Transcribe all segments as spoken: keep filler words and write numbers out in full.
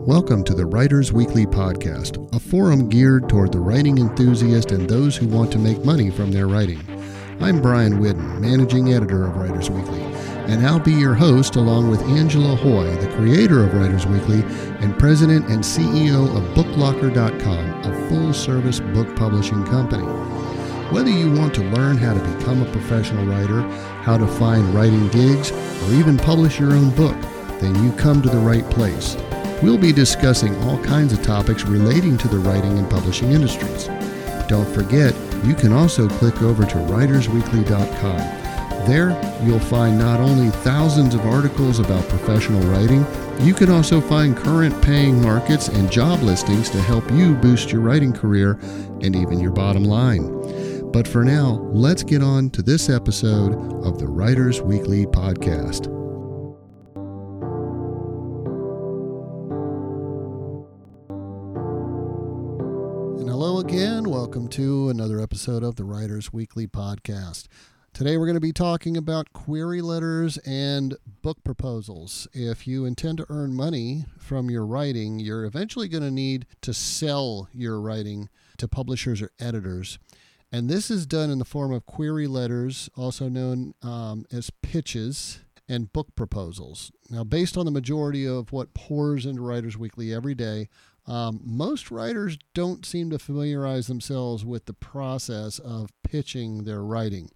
Welcome to the Writers Weekly Podcast, a forum geared toward the writing enthusiast and those who want to make money from their writing. I'm Brian Whidden, managing editor of Writers Weekly, and I'll be your host along with Angela Hoy, the creator of Writers Weekly and president and C E O of book locker dot com, a full-service book publishing company. Whether you want to learn how to become a professional writer, how to find writing gigs, or even publish your own book, then you come to the right place. We'll be discussing all kinds of topics relating to the writing and publishing industries. Don't forget, you can also click over to writers weekly dot com. There, you'll find not only thousands of articles about professional writing, you can also find current paying markets and job listings to help you boost your writing career and even your bottom line. But for now, let's get on to this episode of the Writers Weekly Podcast. Hello again. Welcome to another episode of the Writers Weekly Podcast. Today we're going to be talking about query letters and book proposals. If you intend to earn money from your writing, you're eventually going to need to sell your writing to publishers or editors. And this is done in the form of query letters, also known um, as pitches, and book proposals. Now, based on the majority of what pours into Writers Weekly every day, Um, most writers don't seem to familiarize themselves with the process of pitching their writing.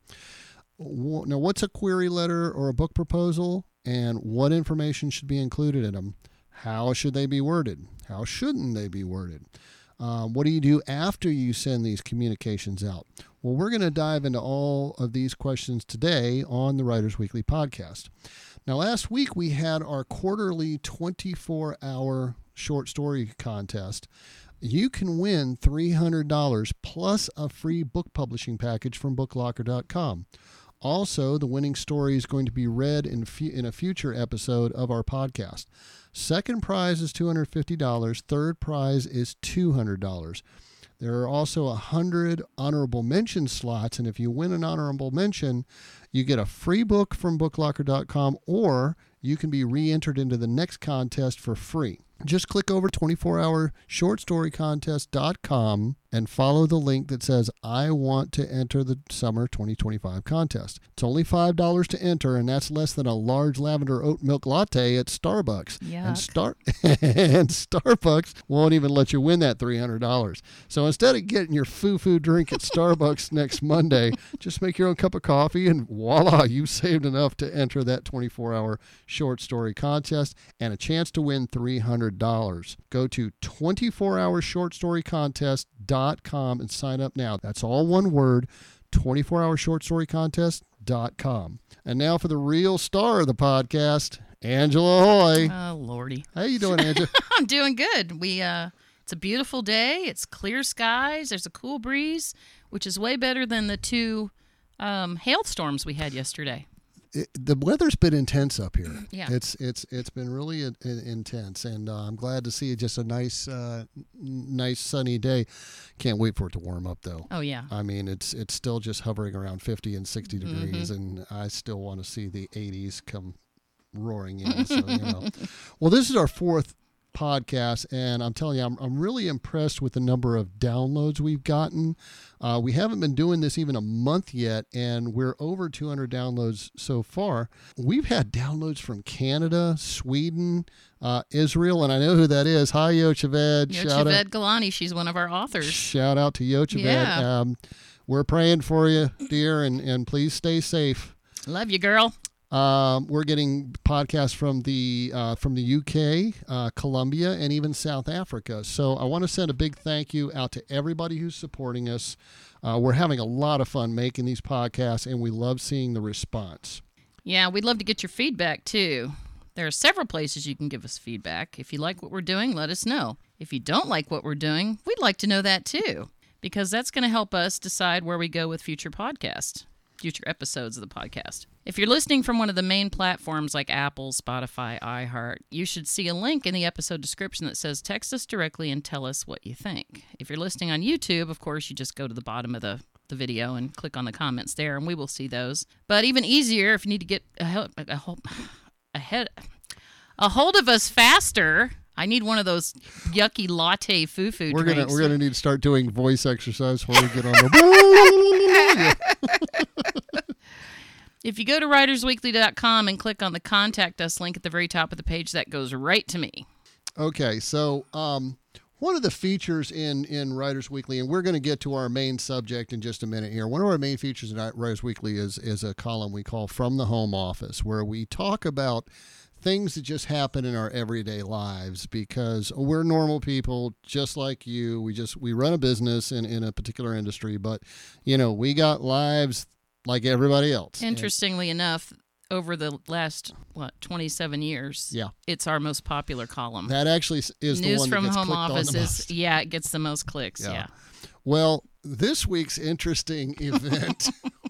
Now, what's a query letter or a book proposal, and what information should be included in them? How should they be worded? How shouldn't they be worded? Um, what do you do after you send these communications out? Well, we're going to dive into all of these questions today on the Writers Weekly Podcast. Now, last week we had our quarterly twenty-four hour short story contest. You can win three hundred dollars plus a free book publishing package from book locker dot com. Also, the winning story is going to be read in, fu- in a future episode of our podcast. Second prize is two hundred fifty dollars. Third prize is two hundred dollars. There are also one hundred honorable mention slots, and if you win an honorable mention, you get a free book from book locker dot com, or you can be re-entered into the next contest for free. Just click over twenty-four hour short story contest dot com and follow the link that says, I want to enter the summer twenty twenty-five contest. It's only five dollars to enter, and that's less than a large lavender oat milk latte at Starbucks. Yuck. And, Star- and Starbucks won't even let you win that three hundred dollars. So instead of getting your foo-foo drink at Starbucks next Monday, just make your own cup of coffee, and voila, you saved enough to enter that twenty-four hour short story contest and a chance to win three hundred dollars. Go to twenty-four hour short story contest dot com and sign up now. That's all one word, twenty-four hour short story contest dot com. And now for the real star of the podcast, Angela Hoy. Oh, Lordy. How you doing, Angela? I'm doing good. We uh it's a beautiful day. It's clear skies. There's a cool breeze, which is way better than the two um, hailstorms we had yesterday. It, the weather's been intense up here. Yeah. It's it's it's been really in, in, intense, and uh, I'm glad to see just a nice uh, nice sunny day. Can't wait for it to warm up though. Oh yeah. I mean, it's it's still just hovering around fifty and sixty degrees, Mm-hmm. and I still want to see the eighties come roaring in. So, you know. Well, this is our fourth podcast, and I'm telling you, I'm, I'm really impressed with the number of downloads we've gotten. Uh, we haven't been doing this even a month yet, and we're over two hundred downloads so far. We've had downloads from Canada, Sweden, uh, Israel, and I know who that is. Hi, Yocheved. Shout Yocheved out, Galani, she's one of our authors. shout out to Yocheved. Yeah. Um, we're praying for you, dear, and, and please stay safe. Love you, girl. Um, we're getting podcasts from the uh, from the U K, uh, Colombia, and even South Africa. So I want to send a big thank you out to everybody who's supporting us. Uh, we're having a lot of fun making these podcasts, and we love seeing the response. Yeah, we'd love to get your feedback too. There are several places you can give us feedback. If you like what we're doing, let us know. If you don't like what we're doing, we'd like to know that too, because that's going to help us decide where we go with future podcasts. Future episodes of the podcast. If you're listening from one of the main platforms like Apple, Spotify, iHeart, you should see a link in the episode description that says text us directly and tell us what you think. If you're listening on YouTube, of course, you just go to the bottom of the, the video and click on the comments there, and we will see those. But even easier, if you need to get a, a, a, a, a, a hold of us faster, I need one of those yucky latte foo-foo We're drinks. gonna we're gonna need to start doing voice exercise before we get on the. If you go to writers weekly dot com and click on the Contact Us link at the very top of the page, that goes right to me. Okay, so um, one of the features in, in Writers Weekly, and we're going to get to our main subject in just a minute here. One of our main features in Writers Weekly is is a column we call From the Home Office, where we talk about things that just happen in our everyday lives, because we're normal people just like you. We just we run a business in, in a particular industry, but you know, we got lives like everybody else. Interestingly and, enough, over the last, what, twenty-seven years, yeah, it's our most popular column. That actually is the News one from that gets home clicked office on the is, most. yeah, it gets the most clicks, yeah. yeah. Well, this week's interesting event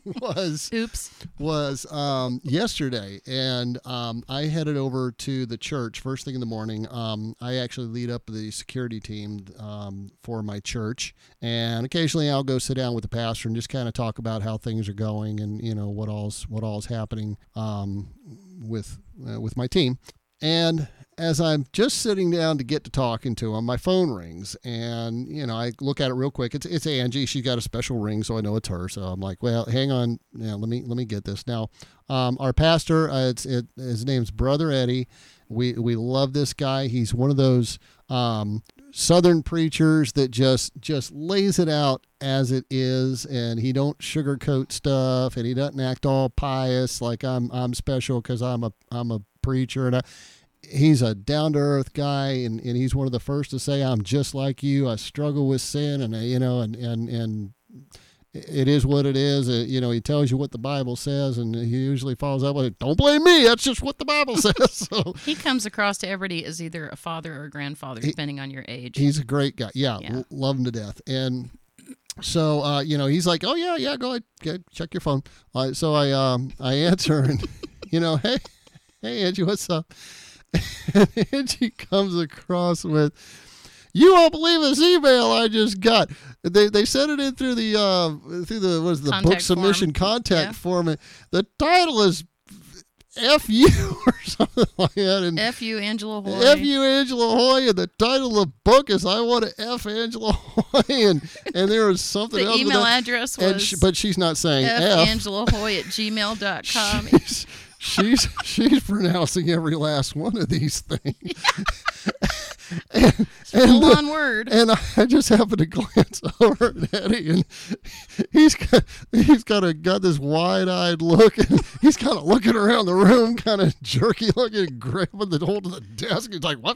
was Oops. was um, yesterday, and um, I headed over to the church first thing in the morning. Um, I actually lead up the security team um, for my church, and occasionally I'll go sit down with the pastor and just kind of talk about how things are going and you know what all's what all's happening um, with uh, with my team. And as I'm just sitting down to get to talking to him, my phone rings, and you know I look at it real quick. It's it's Angie. She got a special ring, so I know it's her. So I'm like, well, hang on, now let me let me get this. Now, um, our pastor, uh, it's it, his name's Brother Eddie. We we love this guy. He's one of those um, Southern preachers that just just lays it out as it is, and he don't sugarcoat stuff, and he doesn't act all pious like I'm I'm special because I'm a I'm a preacher, and I, he's a down-to-earth guy, and, and he's one of the first to say, I'm just like you. I struggle with sin, and you know, and and and it is what it is. Uh, you know, he tells you what the Bible says, and he usually follows up with it. Don't blame me. That's just what the Bible says. So he comes across to everybody as either a father or a grandfather, he, depending on your age. He's a great guy. Yeah, yeah. L- love him to death. And so, uh, you know, he's like, oh yeah, yeah, go ahead, go ahead check your phone. Uh, so I um I answer, and you know, hey. Hey, Angie, what's up? And Angie comes across with, you won't believe this email I just got. They they sent it in through the uh, through the what is the contact book submission form. contact yeah. form. And the title is F you or something like that. And F you, Angela Hoy. F you, Angela Hoy. And the title of the book is I Want to F Angela Hoy. And, and there was something the else. The email that, address and was she, but she's not saying F. F Angela Hoy at gmail dot com. She's, she's she's pronouncing every last one of these things. and, Full and, on word. And I just happened to glance over at Eddie, and he's got, he's kind of got this wide-eyed look, and he's kind of looking around the room, kind of jerky looking, grabbing the hold of the desk. He's like, what?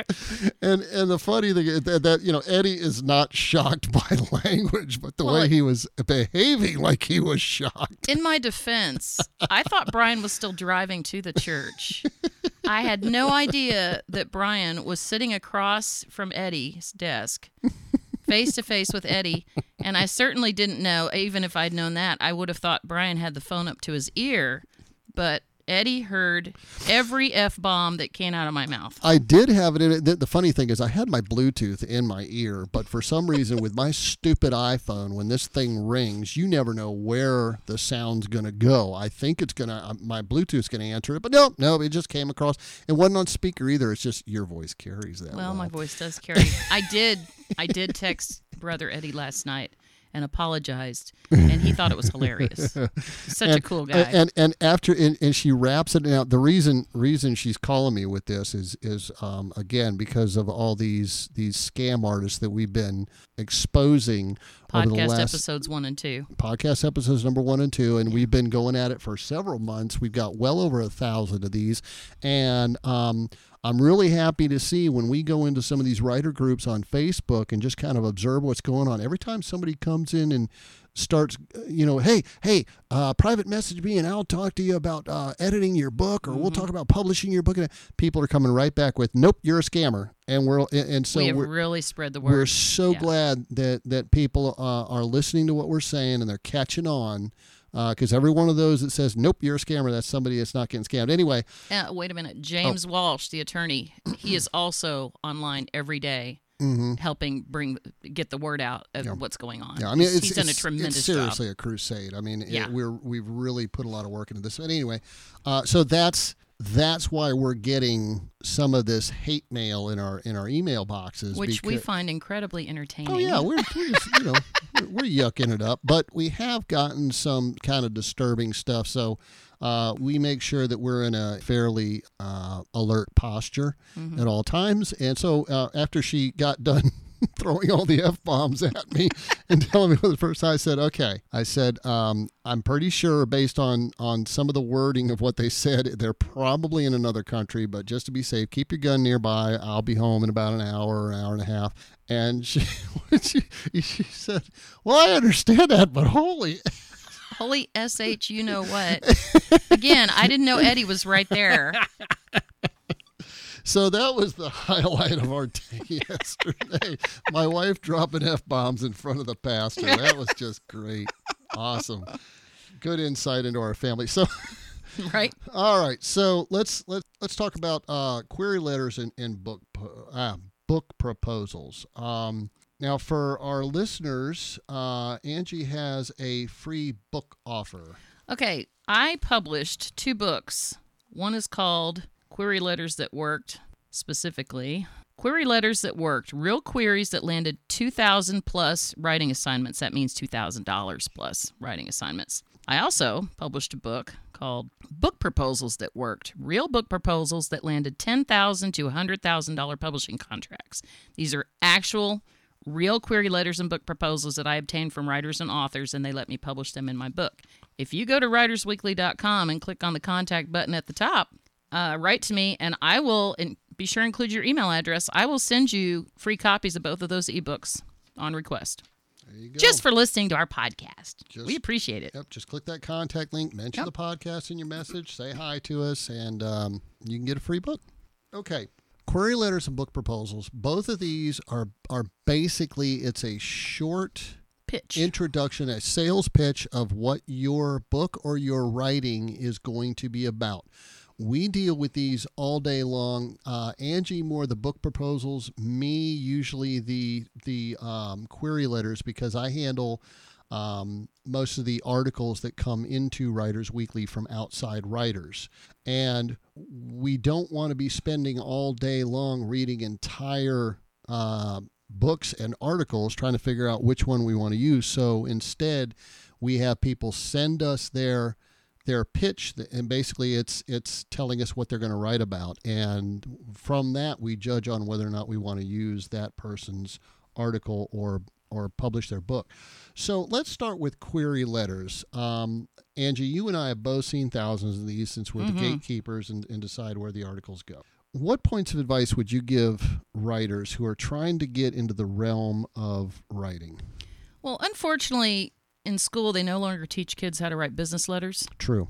And and the funny thing is that, that you know Eddie is not shocked by language, but the well, way he was behaving like he was shocked. In my defense, I thought Brian was still driving to the church. I had no idea that Brian was sitting across from Eddie's desk, face to face with Eddie, and I certainly didn't know, even if I'd known that, I would have thought Brian had the phone up to his ear, but Eddie heard every F-bomb that came out of my mouth. I did have it in it. The, the funny thing is I had my Bluetooth in my ear, but for some reason with my stupid iPhone, when this thing rings, you never know where the sound's going to go. I think it's going to, uh, my Bluetooth's going to answer it, but no, no, it just came across. It wasn't on speaker either. It's just your voice carries that Well, well. my voice does carry. I did, I did text Brother Eddie last night and apologized, and he thought it was hilarious. Such and, a cool guy. And and after and, and she wraps it out. The reason reason she's calling me with this is is um, again because of all these these scam artists that we've been exposing over the Podcast last episodes one and two. podcast episodes number one and two, and we've been going at it for several months. We've got well over a thousand of these, and um, I'm really happy to see when we go into some of these writer groups on Facebook and just kind of observe what's going on. Every time somebody comes in and starts, you know, hey, hey, uh, private message me and I'll talk to you about uh, editing your book, or mm-hmm. we'll talk about publishing your book. And people are coming right back with, nope, you're a scammer. And we're and so we have we're, really spread the word. We're so yeah. glad that that people uh, are listening to what we're saying and they're catching on. Because uh, every one of those that says, nope, you're a scammer, that's somebody that's not getting scammed. Anyway. Uh, wait a minute. James oh. Walsh, the attorney, he is also online every day mm-hmm. helping bring get the word out of yeah. what's going on. Yeah, I mean, he's, it's, he's done it's, a tremendous it's seriously job. a crusade. I mean, yeah. it, we're, we've really put a lot of work into this. But anyway, uh, so that's that's why we're getting some of this hate mail in our in our email boxes, which we because, find incredibly entertaining. oh yeah, we're, we're just, you know we're, we're yucking it up, but we have gotten some kind of disturbing stuff. So uh, we make sure that we're in a fairly uh, alert posture mm-hmm. at all times. And so uh, after she got done throwing all the F-bombs at me and telling me for the first time, I said, okay. I said, um, I'm pretty sure based on, on some of the wording of what they said, they're probably in another country, but just to be safe, keep your gun nearby. I'll be home in about an hour or an hour and a half. And she, she, she said, well, I understand that, but holy... Holy S H, you know what? Again, I didn't know Eddie was right there. So that was the highlight of our day yesterday. My wife dropping F-bombs in front of the pastor. That was just great. Awesome. Good insight into our family. So, right. All right. So let's let's let's talk about uh, query letters and, and book uh, book proposals. Um, now, for our listeners, uh, Angie has a free book offer. Okay, I published two books. One is called Query Letters That Worked, specifically. Query Letters That Worked, real queries that landed two thousand plus writing assignments. That means two thousand dollars plus writing assignments. I also published a book called Book Proposals That Worked, real book proposals that landed ten thousand dollars to one hundred thousand dollars publishing contracts. These are actual real query letters and book proposals that I obtained from writers and authors, and they let me publish them in my book. If you go to writers weekly dot com and click on the contact button at the top, uh, write to me, and I will, and be sure to include your email address. I will send you free copies of both of those ebooks on request. There you go. Just for listening to our podcast. Just, we appreciate it. Yep, just click that contact link, mention Yep. the podcast in your message, say hi to us, and um, you can get a free book. Okay. Query letters and book proposals, both of these are are basically, it's a short Pitch. introduction, a sales pitch of what your book or your writing is going to be about. We deal with these all day long. Uh, Angie more the book proposals, me usually the the um, query letters, because I handle um, most of the articles that come into Writers Weekly from outside writers. And we don't want to be spending all day long reading entire uh, books and articles trying to figure out which one we want to use. So instead, we have people send us their their pitch, and basically it's it's telling us what they're going to write about. And from that, we judge on whether or not we want to use that person's article or or publish their book. So let's start with query letters. Um, Angie, you and I have both seen thousands of these since we're mm-hmm. the gatekeepers and, and decide where the articles go. What points of advice would you give writers who are trying to get into the realm of writing? Well, unfortunately, in school, they no longer teach kids how to write business letters. True.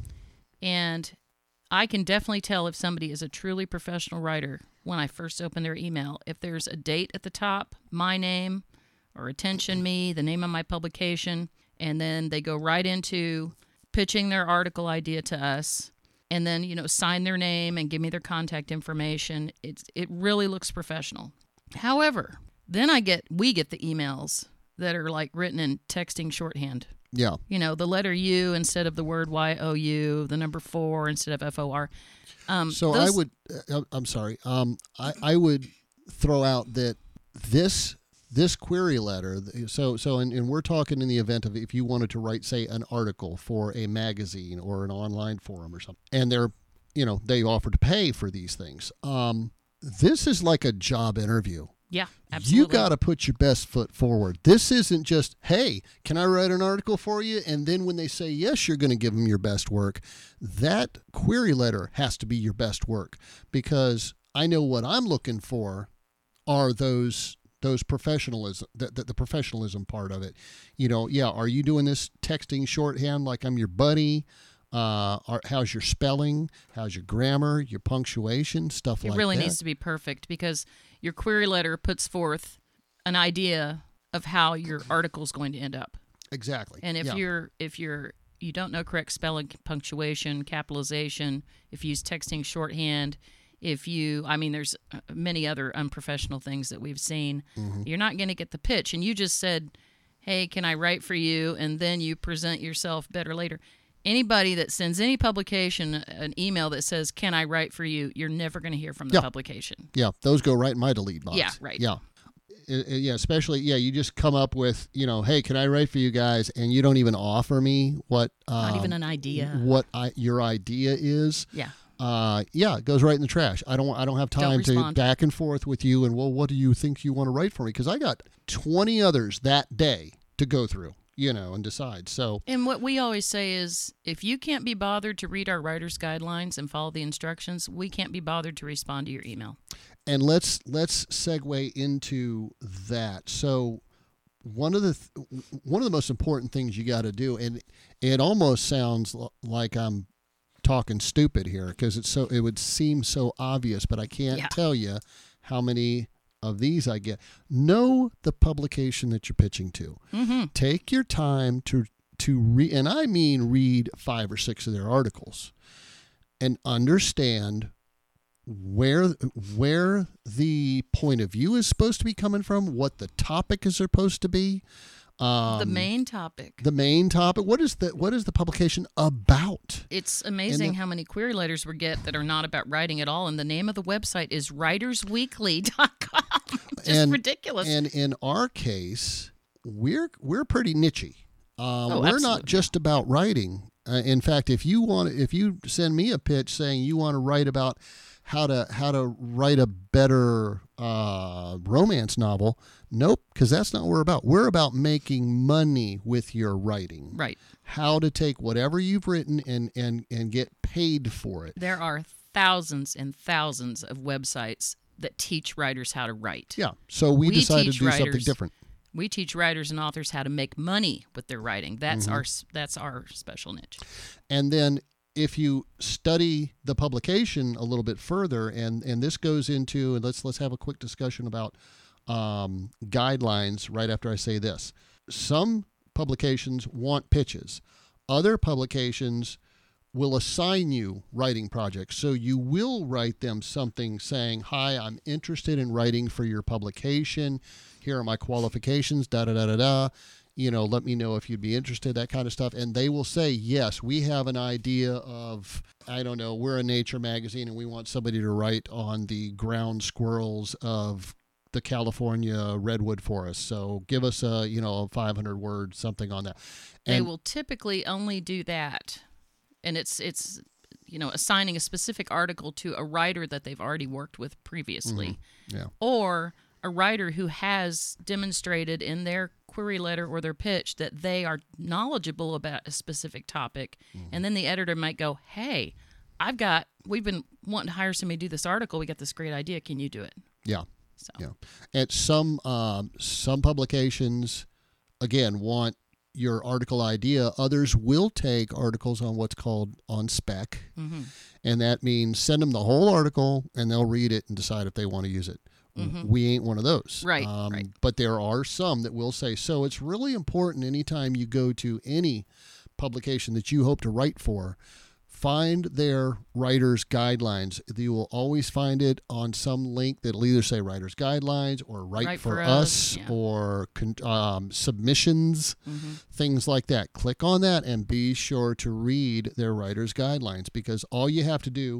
And I can definitely tell if somebody is a truly professional writer when I first open their email. If there's a date at the top, my name, or attention me, the name of my publication, and then they go right into pitching their article idea to us, and then, you know, sign their name and give me their contact information. It's, it really looks professional. However, then I get, we get the emails that are like written in texting shorthand. Yeah. You know, the letter U instead of the word Y O U, the number four instead of F O R. Um, so those... I would, uh, I'm sorry, um, I, I would throw out that this This query letter, so so, and, and we're talking in the event of if you wanted to write, say, an article for a magazine or an online forum or something, and they're, you know, they offer to pay for these things. Um, this is like a job interview. Yeah, absolutely. You got to put your best foot forward. This isn't just, hey, can I write an article for you? And then when they say yes, you're going to give them your best work. That query letter has to be your best work, because I know what I'm looking for are those those professionalism, the, the, the professionalism part of it. You know, yeah, are you doing this texting shorthand like I'm your buddy? Uh, are, how's your spelling? How's your grammar, your punctuation, stuff it like that? It really needs to be perfect, because your query letter puts forth an idea of how your article is going to end up. Exactly. And if yeah. you're if you're you don't know correct spelling, punctuation, capitalization, if you use texting shorthand, if you, I mean, there's many other unprofessional things that we've seen. Mm-hmm. You're not going to get the pitch. And you just said, hey, can I write for you? And then you present yourself better later. Anybody that sends any publication an email that says, "Can I write for you?" you're never going to hear from the Yeah. publication. Yeah, those go right in my delete box. Yeah, right. Yeah. Uh, uh, Yeah, especially, yeah, you just come up with, you know, hey, can I write for you guys? And you don't even offer me what um, Not even an idea. what I, your idea is. Yeah. Uh, yeah, it goes right in the trash. I don't I don't have time Don't to respond. back and forth with you and, well, what do you think you want to write for me? Because I got twenty others that day to go through, you know, and decide. So, And what we always say is, if you can't be bothered to read our writer's guidelines and follow the instructions, we can't be bothered to respond to your email. and let's let's segue into that. So, one of the th- one of the most important things you got to do, and it almost sounds l- like I'm talking stupid here because it's so it would seem so obvious, but I can't Yeah. tell you how many of these I get. Know the publication that you're pitching to. Mm-hmm. Take your time to to read, and I mean read five or six of their articles, and understand where where the point of view is supposed to be coming from, what the topic is supposed to be. Um, The main topic. the main topic. What is the what is the publication about? It's amazing And the- how many query letters we get that are not about writing at all, and the name of the website is writers weekly dot com. Just And- ridiculous. And in our case, we're we're pretty nichey. Um, Oh, we're not absolutely. just about writing. Uh, in fact, if you want, if you send me a pitch saying you want to write about how to how to write a better uh, romance novel, nope, because that's not what we're about. We're about making money with your writing. Right. How to take whatever you've written and and and get paid for it. There are thousands and thousands of websites that teach writers how to write. Yeah. So we, We decided to teach do something writers- different. We teach writers and authors how to make money with their writing. That's Mm-hmm. our that's our special niche. And then if you study the publication a little bit further, and, and this goes into, and let's let's have a quick discussion about um, guidelines right after I say this. Some publications want pitches. Other publications will assign you writing projects. So you will write them something saying, hi, I'm interested in writing for your publication. Here are my qualifications, da da da da da. You know, let me know if you'd be interested, that kind of stuff. And they will say, yes, we have an idea of, I don't know, we're a nature magazine and we want somebody to write on the ground squirrels of the California redwood forest. So give us a, you know, a five hundred word something on that. They And will typically only do that, and it's it's you know assigning a specific article to a writer that they've already worked with previously, yeah. or a writer who has demonstrated in their query letter or their pitch that they are knowledgeable about a specific topic, and then the editor might go, "Hey, I've got we've been wanting to hire somebody to do this article. We got this great idea. Can you do it?" Yeah. So Yeah. And some um, some publications, again, want your article idea. Others will take articles on what's called on spec. mhm. And that means send them the whole article and they'll read it and decide if they want to use it. We ain't one of those. Right, Um, right. But there are some that will say, so it's really important anytime you go to any publication that you hope to write for, find their writer's guidelines. You will always find it on some link that'll either say writer's guidelines or write, Write for, for us, us, yeah. or con- um, submissions, things like that. Click on that and be sure to read their writer's guidelines, because all you have to do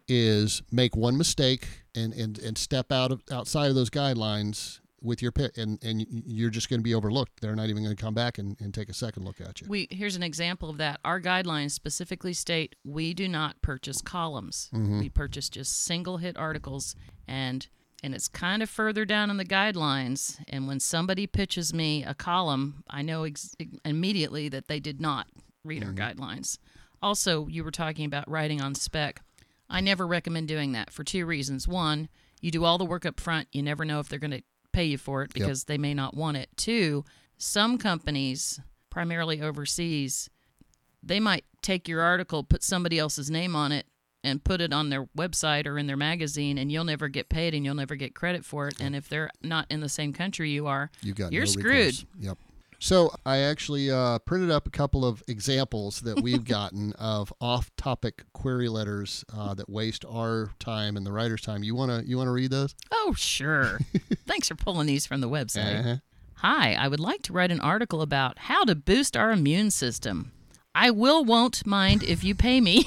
is make one mistake and, and, and step out of outside of those guidelines with your pit, and, and you're just going to be overlooked. They're not even going to come back and, and take a second look at you. We here's an example of that. Our guidelines specifically state we do not purchase columns. We purchase just single hit articles, and and it's kind of further down in the guidelines. And when somebody pitches me a column, I know ex- immediately that they did not read our guidelines. Also, you were talking about writing on spec. I never recommend doing that for two reasons. One, you do all the work up front. You never know if they're going to pay you for it because they may not want it. Two, some companies, primarily overseas, they might take your article, put somebody else's name on it, and put it on their website or in their magazine, and you'll never get paid and you'll never get credit for it. And if they're not in the same country you are, You got you're no screwed. recourse. Yep. So I actually uh, printed up a couple of examples that we've gotten of off-topic query letters uh, that waste our time and the writer's time. You wanna you wanna read those? Oh, sure. Thanks for pulling these from the website. Uh-huh. Hi, I would like to write an article about how to boost our immune system. I will won't mind if you pay me.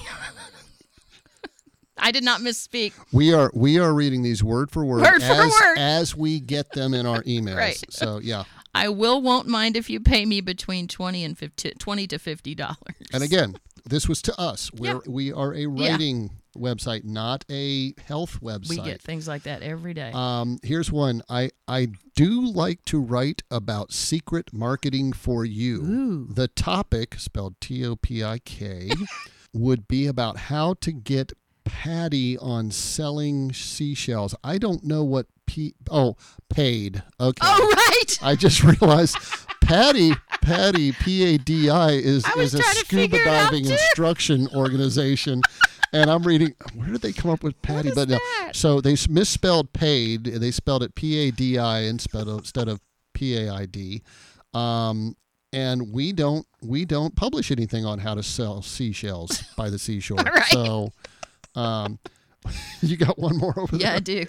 I did not misspeak. We are we are reading these word for word, Word as, for word. as we get them in our emails. Right. So, yeah. I will won't mind if you pay me between twenty and fifty, twenty to fifty dollars. And again, this was to us. We're, Yeah. We are a writing website, not a health website. We get things like that every day. Um, here's one. I, I do like to write about secret marketing for you. Ooh. The topic, spelled T O P I K, would be about how to get Patty on selling seashells. I don't know what P. Oh, paid. Okay. Oh, right. I just realized Patty, Patty, P A D I is I was is a trying to scuba figure it out, diving too. instruction organization. And I'm reading, where did they come up with Patty? is but no. that? So they s- misspelled paid. They spelled it P A D I instead of, instead of P A I D. Um, and we don't we don't publish anything on how to sell seashells by the seashore. Right. So um, you got one more over Yeah, there? I do.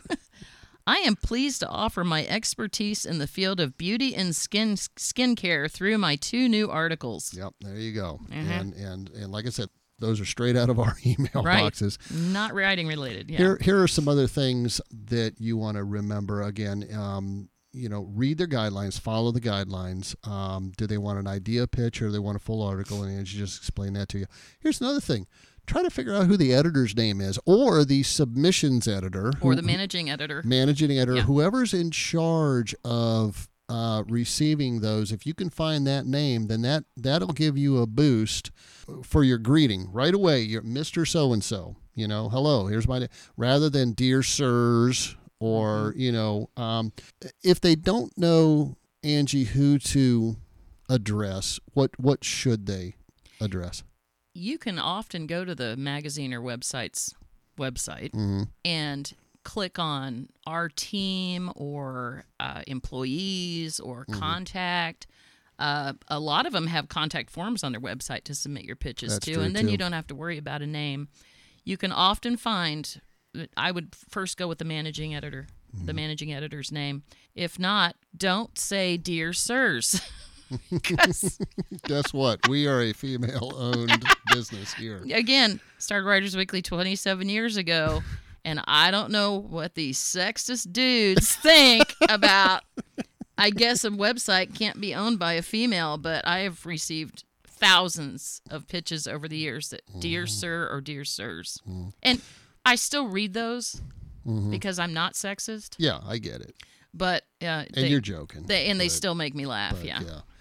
I am pleased to offer my expertise in the field of beauty and skin skincare through my two new articles. Yep, there you go. Mhm. And, and and like I said, those are straight out of our email Right. boxes. Not writing related. Yeah. Here, here are some other things that you want to remember. Again, um, you know, read their guidelines, follow the guidelines. Um, do they want an idea pitch or do they want a full article? And Angie just explained that to you. Here's another thing. Try to figure out who the editor's name is or the submissions editor. or who- the managing editor. managing editor, Yeah. whoever's in charge of uh, receiving those. If you can find that name, then that, that'll give you a boost for your greeting right away. You're Mister So-and-so, you know, hello, here's my name, rather than dear sirs or, you know, um, if they don't know, Angie, who to address, what, what should they address? You can often go to the magazine or website's website Mm-hmm. and click on our team or uh, employees or Mm-hmm. contact. Uh, a lot of them have contact forms on their website to submit your pitches That's to, true, and then too. you don't have to worry about a name. You can often find, I would first go with the managing editor, Mm-hmm. the managing editor's name. If not, don't say dear sirs. 'Cause, Guess what? We are a female-owned business here. again, started Writers Weekly twenty-seven years ago, and I don't know what these sexist dudes think about. I guess a website can't be owned by a female, but I have received thousands of pitches over the years that dear sir or dear sirs. And I still read those because I'm not sexist, Yeah, I get it. but uh, And they, you're joking. they and they but- still make me laugh. but, Yeah.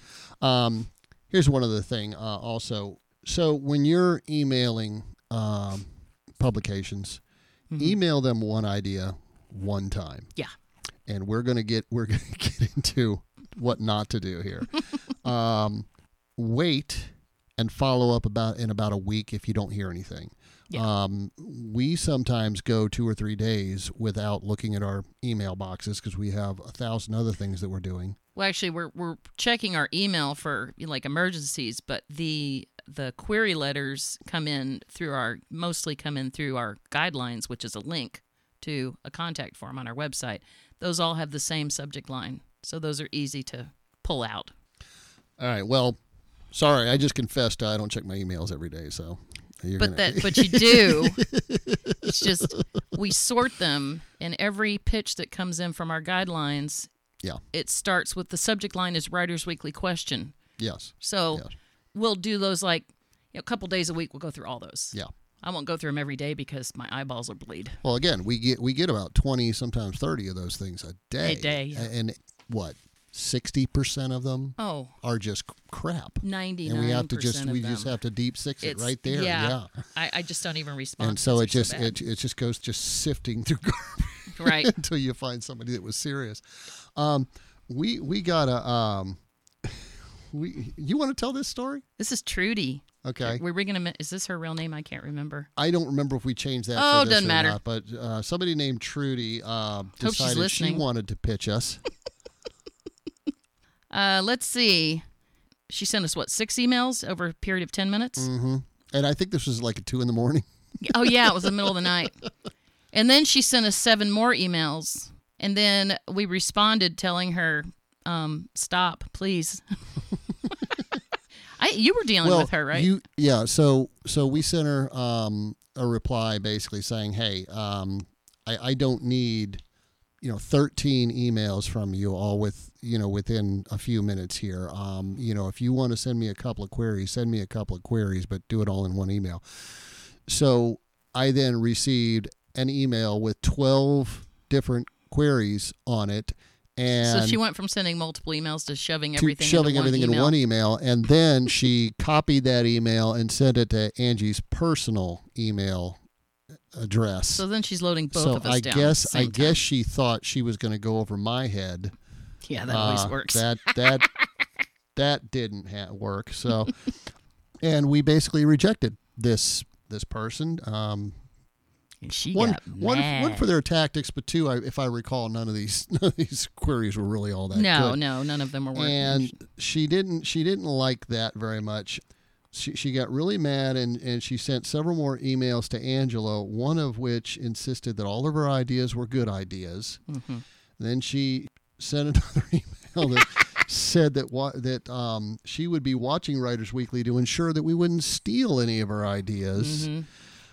Um, here's one other thing. Uh, also, so when you're emailing um, publications, email them one idea one time. Yeah. And we're gonna get we're gonna get into what not to do here. um, wait and follow up about in about a week if you don't hear anything. Yeah. Um, we sometimes go two or three days without looking at our email boxes because we have a thousand other things that we're doing. Well, actually, we're we're checking our email for you know, like emergencies, but the the query letters come in through our mostly come in through our guidelines, which is a link to a contact form on our website. Those all have the same subject line, so those are easy to pull out. All right. Well, sorry, I just confessed I don't check my emails every day, so. You're But gonna... that, but you do. It's just we sort them, and every pitch that comes in from our guidelines, Yeah. it starts with the subject line is Writers Weekly question. Yes. So Yes. we'll do those like you know, a couple days a week. We'll go through all those. Yeah. I won't go through them every day because my eyeballs will bleed. Well, again, we get we get about twenty, sometimes thirty of those things a day. A day, yeah. And what, sixty percent of them Oh, are just crap. ninety-nine And we have to percent just of we them. just have to deep six it It's- right there. yeah. Yeah. I, I just don't even respond. And so it because just they're it, it just goes just sifting through garbage so bad. Right. until you find somebody that was serious. Um, we we got a um, we you want to tell this story? This is Trudy. Okay. Were we gonna? Is this her real name? I can't remember. I don't remember if we changed that. Oh, for this doesn't or matter. Not, but uh, somebody named Trudy uh, she's decided she listening. wanted to pitch us. Uh, let's see. She sent us what six emails over a period of ten minutes. hmm And I think this was like at two in the morning. Oh yeah, it was the middle of the night. And then she sent us seven more emails, and then we responded telling her, um, "Stop, please." I you were dealing well, with her, right? You, yeah. So so we sent her um, a reply basically saying, hey, um, I, I don't need, you know, thirteen emails from you all with, you know, within a few minutes here. Um, you know, if you want to send me a couple of queries, send me a couple of queries, but do it all in one email. So I then received an email with twelve different queries on it. And so she went from sending multiple emails to shoving to everything shoving into one everything email. into one email, and then she copied that email and sent it to Angie's personal email address. So then she's loading both so of us I down. guess at the I same guess time. she thought she was going to go over my head. Yeah, that always Uh, works. That that that didn't ha- work. So, and we basically rejected this this person. Um, And she one, got one, mad. one for their tactics, but two, I, if I recall, none of these none of these queries were really all that no, good. no, none of them were working. And she didn't she didn't like that very much. She she got really mad, and, and she sent several more emails to Angela, one of which insisted that all of her ideas were good ideas. Mm-hmm. Then she sent another email that said that wa- that um, she would be watching Writers Weekly to ensure that we wouldn't steal any of her ideas. Mm-hmm.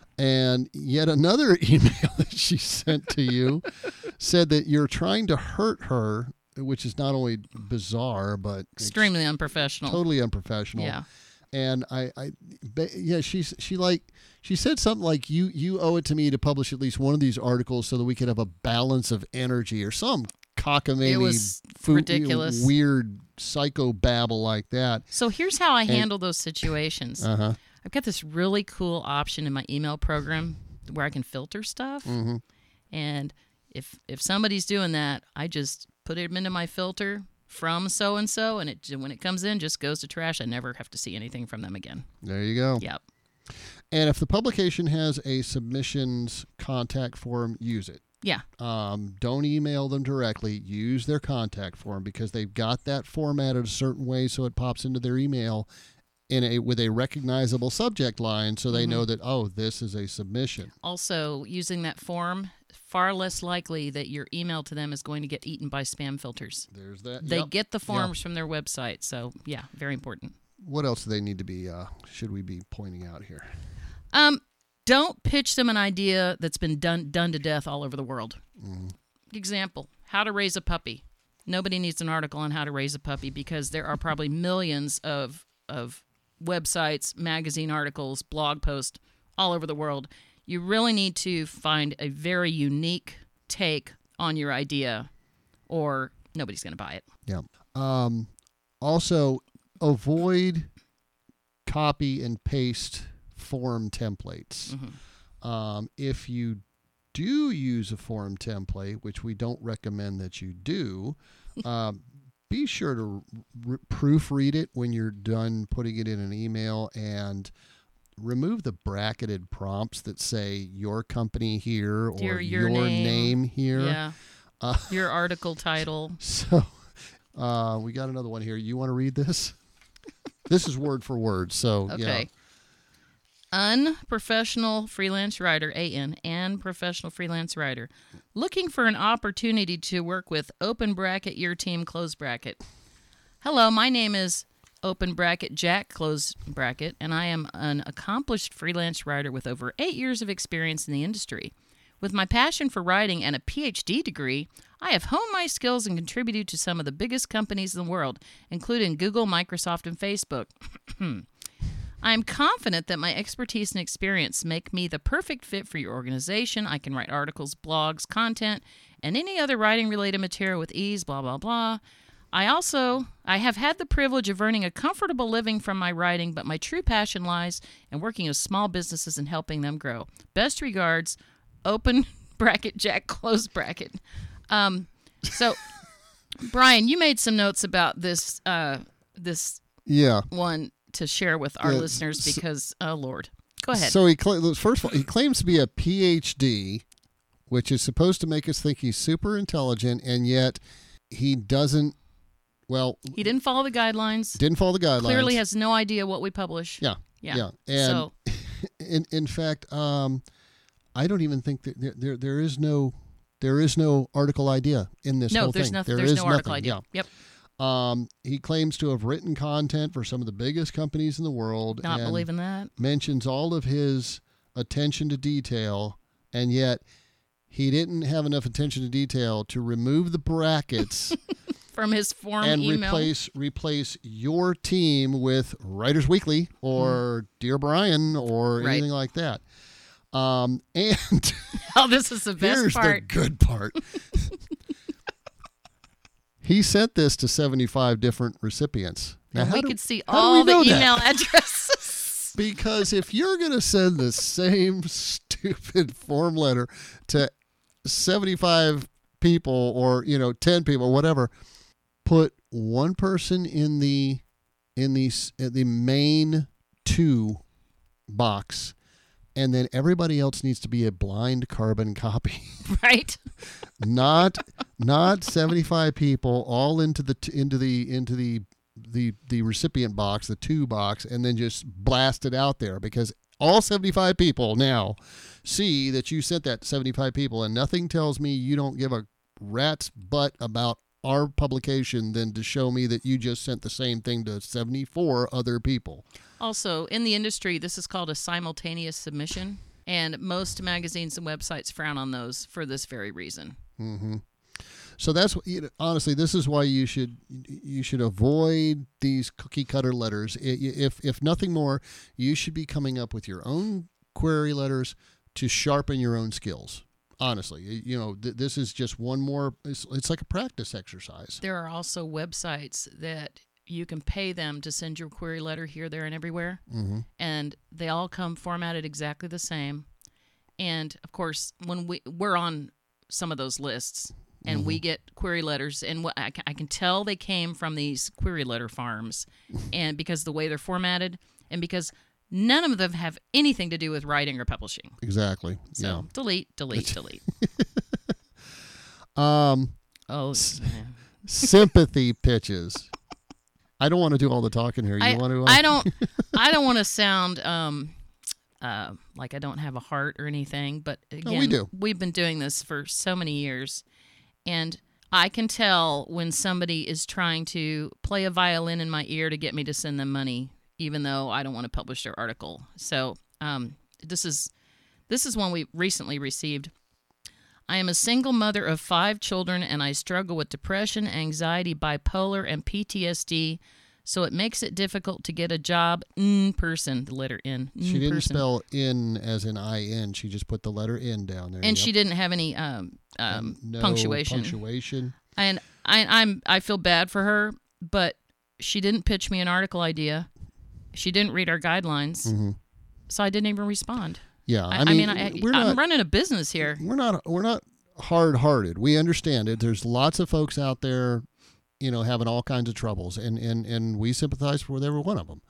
And yet another email that she sent to you said that you're trying to hurt her, which is not only bizarre, but Extremely unprofessional. totally unprofessional. Yeah. And I, I, ba- yeah, she's she like she said something like you you owe it to me to publish at least one of these articles so that we can have a balance of energy or some cockamamie, It was foo- ridiculous. weird psycho babble like that. So here's how I handle those situations. Uh huh. I've got this really cool option in my email program where I can filter stuff. Mm-hmm. And if if somebody's doing that, I just put it into my filter from so and so, and it when it comes in, just goes to trash. I never have to see anything from them again. There you go. Yep. And if the publication has a submissions contact form, use it. Yeah. Um, don't email them directly. Use their contact form because they've got that formatted a certain way so it pops into their email in a with a recognizable subject line, so they Mm-hmm. know that, oh, this is a submission. Also, using that form, far less likely that your email to them is going to get eaten by spam filters. There's that. They Yep. get the forms from their website, so yeah, very important. What else do they need to be? Uh, should we be pointing out here? Um, don't pitch them an idea that's been done done to death all over the world. Mm. Example: how to raise a puppy. Nobody needs an article on how to raise a puppy because there are probably millions of of websites, magazine articles, blog posts all over the world. You really need to find a very unique take on your idea, or nobody's going to buy it. Yeah. Um, also, avoid copy and paste form templates. Mm-hmm. Um, if you do use a form template, which we don't recommend that you do, um, be sure to r- proofread it when you're done putting it in an email and remove the bracketed prompts that say your company here or Your- your, your name. name. here. Yeah. Uh, Your article title. So uh, we got another one here. You want to read this? This is word for word. So, Okay. yeah. Unprofessional freelance writer, A N, and professional freelance writer. Looking for an opportunity to work with open bracket your team close bracket. Hello, my name is open bracket Jack close bracket, and I am an accomplished freelance writer with over eight years of experience in the industry. With my passion for writing and a P H D degree, I have honed my skills and contributed to some of the biggest companies in the world, including Google, Microsoft, and Facebook. I am confident that my expertise and experience make me the perfect fit for your organization. I can write articles, blogs, content, and any other writing-related material with ease, blah, blah, blah. I also, I have had the privilege of earning a comfortable living from my writing, but my true passion lies in working with small businesses and helping them grow. Best regards, open bracket Jack, close bracket. Um, so, Brian, you made some notes about this, uh, this Yeah. one to share with our Yeah, listeners so- because, oh Lord, go ahead. So he cla- first of all, he claims to be a P H D, which is supposed to make us think he's super intelligent, and yet he doesn't. Well, he didn't follow the guidelines. didn't follow the guidelines. Clearly has no idea what we publish. Yeah. Yeah. Yeah. And So in in fact, um, I don't even think that there, there there is no there is no article idea in this no, whole there's thing. nothing. There There's is no article nothing. idea. Yeah. Yep. Um, he claims to have written content for some of the biggest companies in the world. Not and believing that. mentions all of his attention to detail, and yet he didn't have enough attention to detail to remove the brackets from his form and email. replace replace your team with Writers Weekly or mm. Dear Brian or right. anything like that. Um, and oh, this is the best here's part. the good part. He sent this to seventy-five different recipients. Now, now we do, could see all the email that? addresses. Because if you're going to send the same stupid form letter to seventy-five people or, you know, ten people, whatever, put one person in the in the in the main two box, and then everybody else needs to be a blind carbon copy. Right. not not seventy-five people all into the into the into the the the recipient box, the two box, and then just blast it out there, because all seventy-five people now see that you sent that to seventy-five people, and nothing tells me you don't give a rat's butt about our publication than to show me that you just sent the same thing to seventy-four other people. Also, in the industry, this is called a simultaneous submission, and most magazines and websites frown on those for this very reason. Mm-hmm. So that's, you know, honestly, this is why you should you should avoid these cookie cutter letters. If if nothing more, you should be coming up with your own query letters to sharpen your own skills. Honestly, you know, th- this is just one more. It's, it's like a practice exercise. There are also websites that you can pay them to send your query letter here, there, and everywhere, mm-hmm. and they all come formatted exactly the same. And of course, when we we're on some of those lists, and mm-hmm. we get query letters, and what I can, I can tell they came from these query letter farms, and because the way they're formatted, and because none of them have anything to do with writing or publishing. Exactly. So yeah. delete, delete, delete. um. Oh, s- sympathy pitches. I don't want to do all the talking here. You I, want to? Uh... I don't. I don't want to sound um, uh, like I don't have a heart or anything. But again, no, we do. We've been doing this for so many years, and I can tell when somebody is trying to play a violin in my ear to get me to send them money, even though I don't want to publish their article. So um, this is this is one we recently received. I am a single mother of five children, and I struggle with depression, anxiety, bipolar, and P T S D, so it makes it difficult to get a job in person, the letter N. She didn't person. spell in as in I N. She just put the letter N down there. And yep. she didn't have any um, um, no punctuation. punctuation. And I, I'm, I feel bad for her, but she didn't pitch me an article idea. She didn't read our guidelines, mm-hmm. so I didn't even respond. Yeah, I, I mean, I mean I, we're I'm not, running a business here. We're not we're not hard-hearted. We understand it. There's lots of folks out there, you know, having all kinds of troubles, and and and we sympathize with every one of them.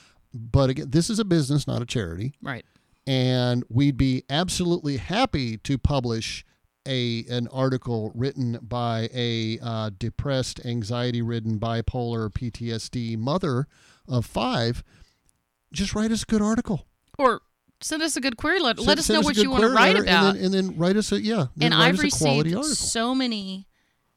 But again, this is a business, not a charity, right? And we'd be absolutely happy to publish a an article written by a uh, depressed, anxiety-ridden, bipolar, P T S D mother of five. Just write us a good article. Or send us a good query letter. Send, Let us know us what you want to write about. And then, and then write us a, yeah. And I've received so many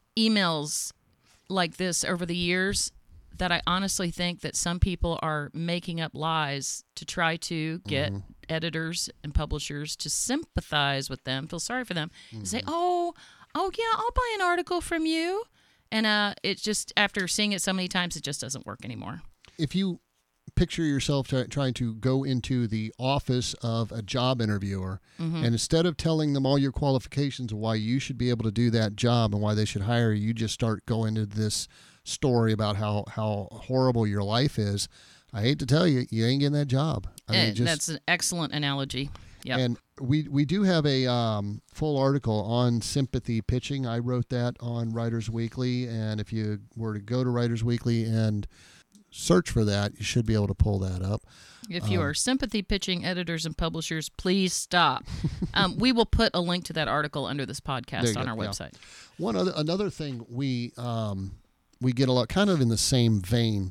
emails like this over the years that I honestly think that some people are making up lies to try to get mm-hmm. editors and publishers to sympathize with them, feel sorry for them, mm-hmm. and say, oh, oh yeah, I'll buy an article from you. And uh, it's just, after seeing it so many times, it just doesn't work anymore. If you picture yourself t- trying to go into the office of a job interviewer, mm-hmm. and instead of telling them all your qualifications and why you should be able to do that job and why they should hire you, you just start going into this story about how, how horrible your life is. I hate to tell you, you ain't getting that job. I mean, just, that's an excellent analogy. Yep. And we we do have a um, full article on sympathy pitching. I wrote that on Writers Weekly, and if you were to go to Writers Weekly and search for that, you should be able to pull that up. If you um, are sympathy pitching editors and publishers, please stop. um, we will put a link to that article under this podcast on go, our yeah. website. One other another thing we um, we get a lot, kind of in the same vein.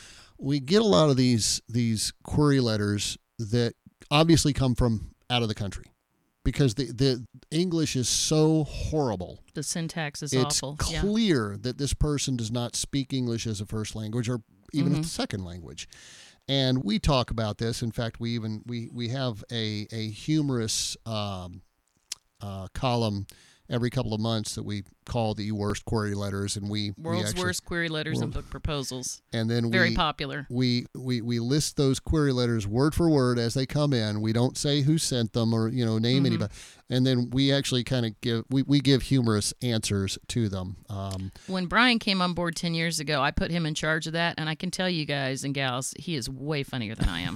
We get a lot of these these query letters that obviously come from out of the country. because the, the English is so horrible. The syntax is It's awful. clear yeah. that this person does not speak English as a first language or even mm-hmm. as a second language. And we talk about this. In fact, we even we, we have a, a humorous um, uh, column every couple of months that we call the worst query letters, and we world's we actually, worst query letters world, and book proposals. And then very we, popular. We, we we list those query letters word for word as they come in. We don't say who sent them or you know name mm-hmm. anybody, and then we actually kind of give we, we give humorous answers to them. Um, when Brian came on board ten years ago, I put him in charge of that, and I can tell you guys and gals, he is way funnier than I am.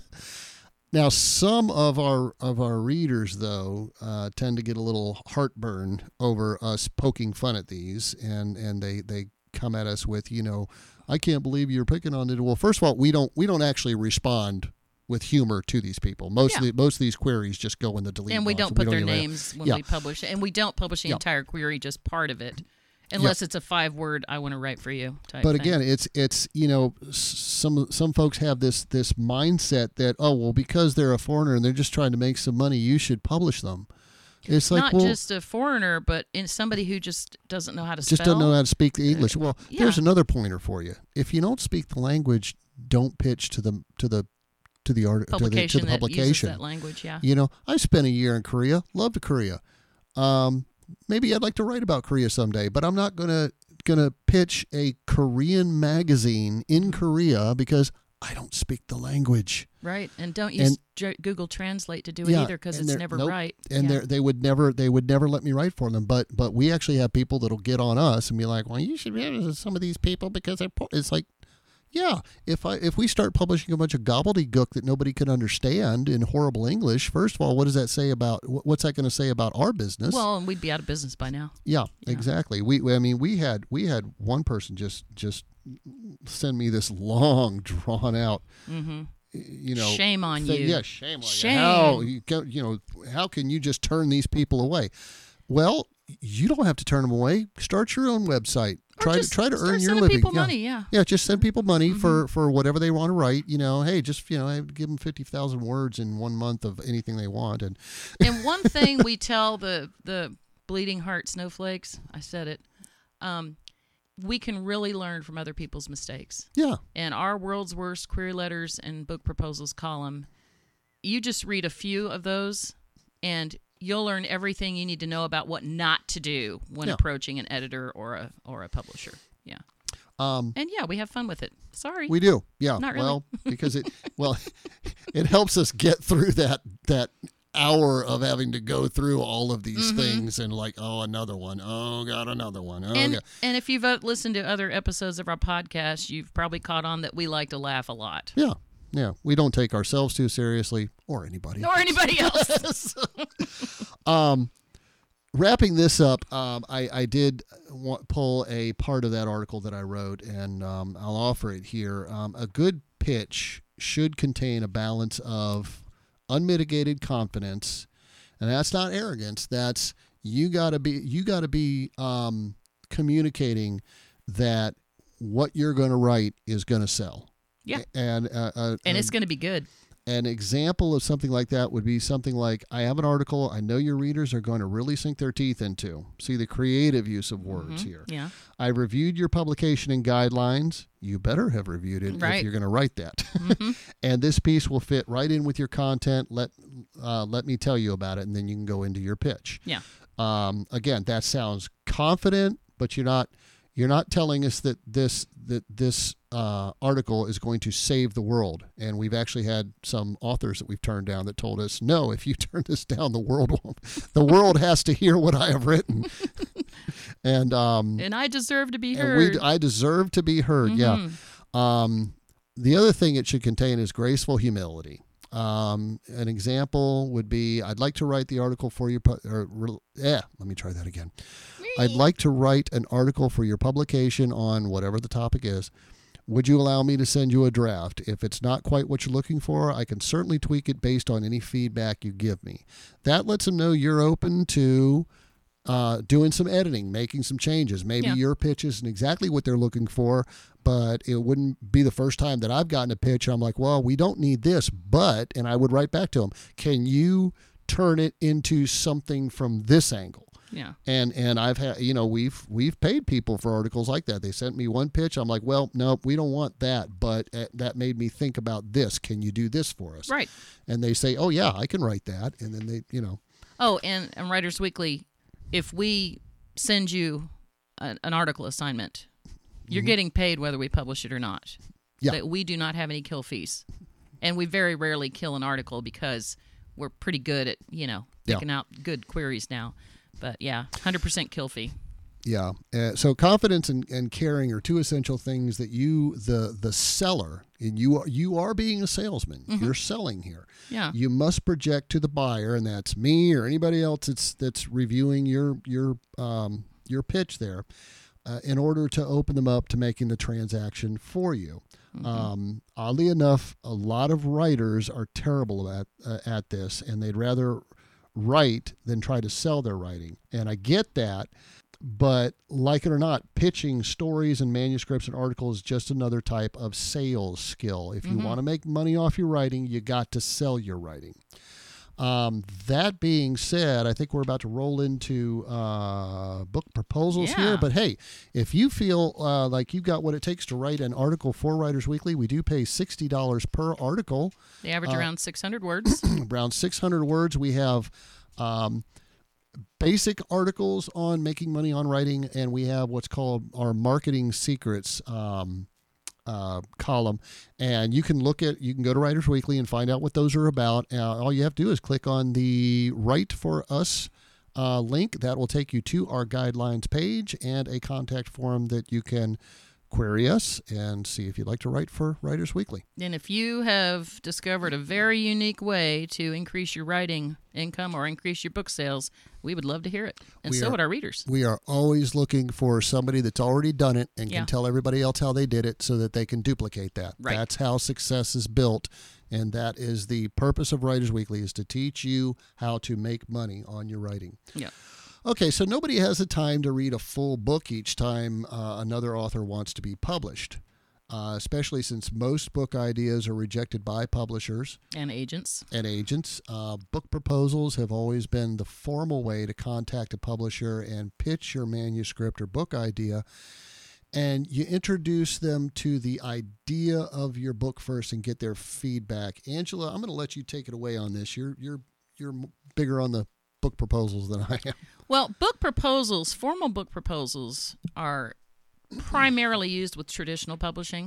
Now, some of our of our readers, though, uh, tend to get a little heartburn over us poking fun at these, and, and they, they come at us with, you know, I can't believe you're picking on it. Well, first of all, we don't we don't actually respond with humor to these people. Most yeah. of the, most of these queries just go in the delete and we box, don't put we their don't names when yeah. we publish it, and we don't publish the yeah. entire query, just part of it. Unless it's a five-word, I want to write for you type But thing. again, it's it's you know some some folks have this this mindset that oh well because they're a foreigner and they're just trying to make some money, you should publish them. It's like not well, just a foreigner, but in somebody who just doesn't know how to just spell. doesn't know how to speak the English. Well, yeah. there's another pointer for you. If you don't speak the language, don't pitch to the to the to the art to the, to the that publication. uses that language. Yeah. You know, I spent a year in Korea. Loved Korea. Um, maybe I'd like to write about Korea someday, but I'm not gonna. going to pitch a Korean magazine in Korea because I don't speak the language. Right, and don't use and, J- Google Translate to do it yeah, either because it's never nope, right. And yeah. they would never they would never let me write for them. But but we actually have people that'll get on us and be like, well, you should be some of these people because they're poor. It's like, yeah, if I if we start publishing a bunch of gobbledygook that nobody can understand in horrible English, first of all, what does that say about what's that going to say about our business? Well, and we'd be out of business by now. Yeah, yeah, exactly. We I mean we had we had one person just just send me this long drawn out. Mm-hmm. You know, shame on thing. you. Yeah, shame on shame. you. How you go, you know how can you just turn these people away? Well, you don't have to turn them away. Start your own website. Or try just to try to start earn your sending living. people yeah. money, yeah. Yeah, just send people money mm-hmm. for, for whatever they want to write. You know, hey, just you know, give them fifty thousand words in one month of anything they want. And and one thing we tell the the bleeding heart snowflakes, I said it. Um, we can really learn from other people's mistakes. Yeah. And our world's worst query letters and book proposals column, you just read a few of those, and you'll learn everything you need to know about what not to do when yeah. approaching an editor or a or a publisher. Yeah. Um, and yeah, we have fun with it. Sorry. We do. Yeah. Not really. Well, because it well, it helps us get through that that hour of having to go through all of these mm-hmm. things and like, oh, another one. Oh, God, another one. Oh, and, God. and if you've listened to other episodes of our podcast, you've probably caught on that we like to laugh a lot. Yeah. Yeah. We don't take ourselves too seriously or anybody Or anybody else. um, wrapping this up, um, I, I did want, pull a part of that article that I wrote, and um, I'll offer it here. Um, a good pitch should contain a balance of unmitigated confidence, and that's not arrogance. That's you gotta be you gotta be um, communicating that what you're going to write is going to sell. Yeah, and uh, uh, and it's going to be good. An example of something like that would be something like, I have an article I know your readers are going to really sink their teeth into. See the creative use of words mm-hmm. here. Yeah. I reviewed your publication and guidelines. You better have reviewed it right. if you're going to write that. Mm-hmm. And this piece will fit right in with your content. Let uh, let me tell you about it, and then you can go into your pitch. Yeah. Um, again, that sounds confident, but you're not you're not telling us that this that this uh, article is going to save the world. And we've actually had some authors that we've turned down that told us, no, if you turn this down, the world won't. The world has to hear what I have written. and um, and I deserve to be and heard. we, I deserve to be heard. Mm-hmm. Yeah. Um, the other thing it should contain is graceful humility. Um, an example would be, I'd like to write the article for you. Pu- or, yeah, let me try that again. I'd like to write an article for your publication on whatever the topic is. Would you allow me to send you a draft? If it's not quite what you're looking for, I can certainly tweak it based on any feedback you give me. That lets them know you're open to uh, doing some editing, making some changes. Maybe yeah. your pitch isn't exactly what they're looking for, but it wouldn't be the first time that I've gotten a pitch. I'm like, well, we don't need this, but, and I would write back to them, can you turn it into something from this angle. Yeah. And and I've had, you know, we've we've paid people for articles like that. They sent me one pitch. I'm like, well, no, we don't want that. But uh, that made me think about this. Can you do this for us? Right. And they say, oh, yeah, I can write that. And then they, you know. Oh, and, and Writers Weekly, if we send you a, an article assignment, you're mm-hmm. getting paid whether we publish it or not. Yeah. That we do not have any kill fees. And we very rarely kill an article because we're pretty good at, you know, picking yeah. out good queries now. But yeah, one hundred percent kill fee. Yeah. Uh, so confidence and, and caring are two essential things that you, the the seller, and you are, you are being a salesman. Mm-hmm. You're selling here. Yeah. You must project to the buyer, and that's me or anybody else that's that's reviewing your your um, your pitch there, uh, in order to open them up to making the transaction for you. Mm-hmm. Um, oddly enough, a lot of writers are terrible at uh, at this, and they'd rather write than try to sell their writing. And I get that, but like it or not, pitching stories and manuscripts and articles is just another type of sales skill. If you mm-hmm. want to make money off your writing, you got to sell your writing. Um, that being said, I think we're about to roll into uh, book proposals yeah. here. But hey, if you feel uh, like you've got what it takes to write an article for Writers Weekly, we do pay sixty dollars per article. They average uh, around six hundred words. Around six hundred words. We have um, basic articles on making money on writing, and we have what's called our marketing secrets um Uh, column, and you can look at you can go to Writers Weekly and find out what those are about. Uh, all you have to do is click on the Write for Us uh, link. That will take you to our guidelines page and a contact form that you can query us and see if you'd like to write for Writers Weekly. And if you have discovered a very unique way to increase your writing income or increase your book sales, we would love to hear it. And we so are, would our readers. We are always looking for somebody that's already done it and yeah. can tell everybody else how they did it so that they can duplicate that. Right. That's how success is built. And that is the purpose of Writers Weekly, is to teach you how to make money on your writing. Yeah. Okay, so nobody has the time to read a full book each time uh, another author wants to be published, uh, especially since most book ideas are rejected by publishers and agents. And agents. Uh, book proposals have always been the formal way to contact a publisher and pitch your manuscript or book idea. And you introduce them to the idea of your book first and get their feedback. Angela, I'm going to let you take it away on this. You're you're you're bigger on the book proposals than I am. Well, book proposals, formal book proposals, are primarily used with traditional publishing.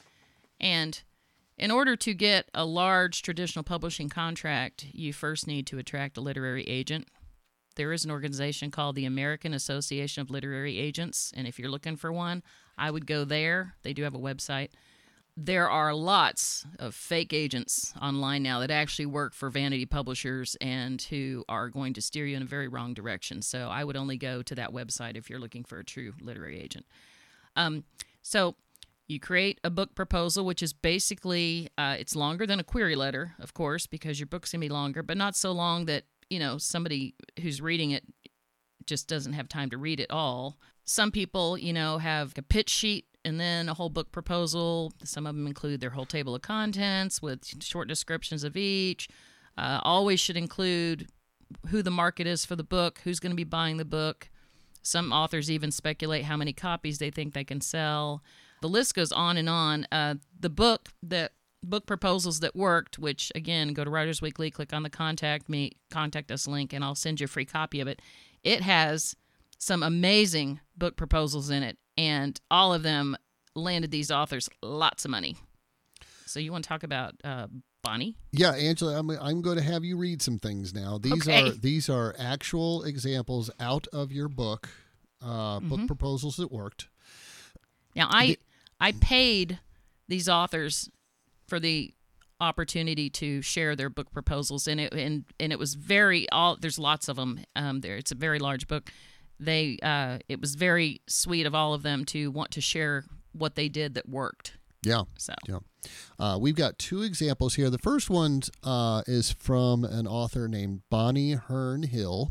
And in order to get a large traditional publishing contract, you first need to attract a literary agent. There is an organization called the American Association of Literary Agents, and if you're looking for one, I would go there. They do have a website. There are lots of fake agents online now that actually work for vanity publishers and who are going to steer you in a very wrong direction. So I would only go to that website if you're looking for a true literary agent. Um, so you create a book proposal, which is basically, uh, it's longer than a query letter, of course, because your book's going to be longer, but not so long that, you know, somebody who's reading it just doesn't have time to read it all. Some people, you know, have a pitch sheet and then a whole book proposal. Some of them include their whole table of contents with short descriptions of each. Uh, always should include who the market is for the book, who's going to be buying the book. Some authors even speculate how many copies they think they can sell. The list goes on and on. Uh, the book that book proposals that worked, which again, go to Writers Weekly, click on the contact me, contact us link, and I'll send you a free copy of it. It has some amazing book proposals in it, and all of them landed these authors lots of money. So you want to talk about uh, Bonnie? Yeah, Angela, I'm I'm going to have you read some things now. These okay. are these are actual examples out of your book, uh, book mm-hmm. proposals that worked. Now I the, I paid these authors for the opportunity to share their book proposals, and it and and it was very all. There's lots of them. Um, there it's a very large book. They uh, it was very sweet of all of them to want to share what they did that worked. Yeah. So yeah, uh, we've got two examples here. The first one uh, is from an author named Bonnie Hearn Hill,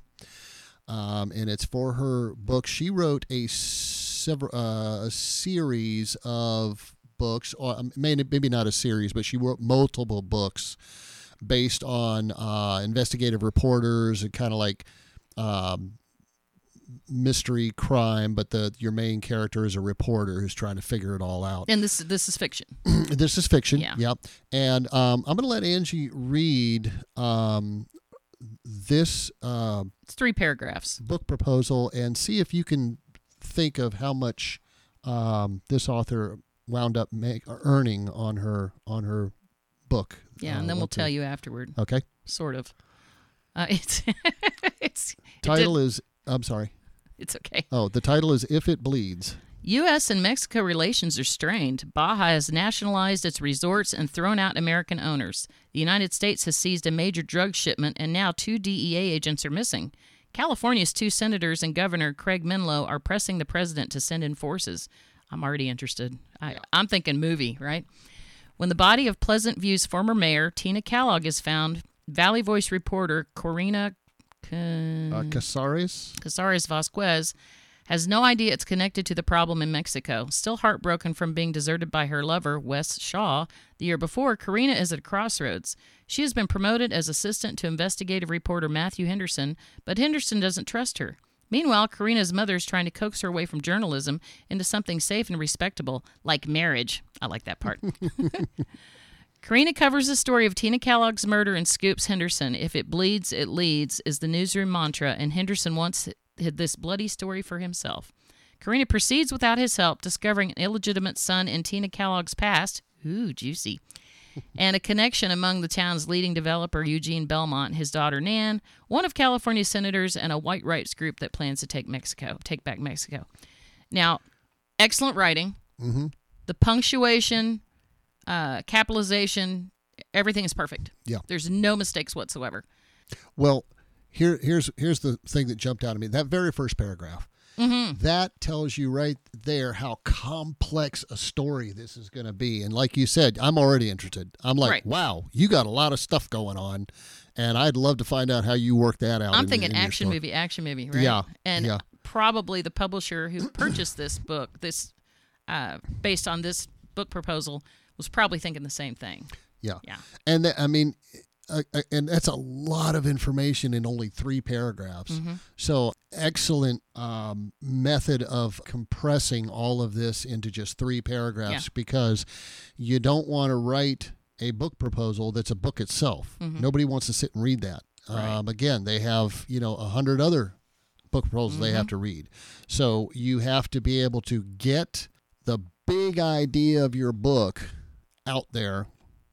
um, and it's for her book. She wrote a several uh, a series of books, or maybe maybe not a series, but she wrote multiple books based on uh, investigative reporters and kind of like um, mystery crime, but the your main character is a reporter who's trying to figure it all out. And this this is fiction. This is fiction. Yeah. Yep. And um, I'm going to let Angie read um, this uh, It's three paragraphs. book proposal and see if you can think of how much um, this author wound up make, earning on her on her book. Yeah, uh, and then we'll what to- tell you afterward. Okay. Sort of. Uh, it's it's Title it did, is. I'm sorry. It's okay. Oh, the title is "If It Bleeds." U S and Mexico relations are strained. Baja has nationalized its resorts and thrown out American owners. The United States has seized a major drug shipment, and now two D E A agents are missing. California's two senators and Governor Craig Menlo are pressing the president to send in forces. I'm already interested. I, Yeah. I'm thinking movie, right? When the body of Pleasant View's former mayor, Tina Kellogg, is found, Valley Voice reporter Corina Ca- Uh, Casares. Casares Vasquez has no idea it's connected to the problem in Mexico. Still heartbroken from being deserted by her lover, Wes Shaw, the year before, Karina is at a crossroads. She has been promoted as assistant to investigative reporter Matthew Henderson, but Henderson doesn't trust her. Meanwhile, Karina's mother is trying to coax her away from journalism into something safe and respectable, like marriage. I like that part. Karina covers the story of Tina Kellogg's murder and scoops Henderson. If it bleeds, it leads is the newsroom mantra, and Henderson wants this bloody story for himself. Karina proceeds without his help, discovering an illegitimate son in Tina Kellogg's past. Ooh, juicy. And a connection among the town's leading developer, Eugene Belmont, his daughter Nan, one of California's senators, and a white rights group that plans to take Mexico, take back Mexico. Now, excellent writing. Mm-hmm. The punctuation, uh, capitalization, everything is perfect. Yeah. There's no mistakes whatsoever. Well, here here's here's the thing that jumped out at me. That very first paragraph. Mm-hmm. That tells you right there how complex a story this is going to be. And like you said, I'm already interested. I'm like, Right. wow, you got a lot of stuff going on, and I'd love to find out how you work that out. I'm in- thinking in your action story. movie, action movie, right? Yeah, And yeah. probably the publisher who purchased this book, this uh, based on this book proposal, was probably thinking the same thing. Yeah. Yeah. And th- I mean, uh, uh, and that's a lot of information in only three paragraphs. Mm-hmm. So excellent um, method of compressing all of this into just three paragraphs Yeah. because you don't want to write a book proposal that's a book itself. Mhm. Nobody wants to sit and read that. Right. Um, again, they have, you know, a hundred other book proposals they Mm-hmm. have to read. So you have to be able to get the big idea of your book out there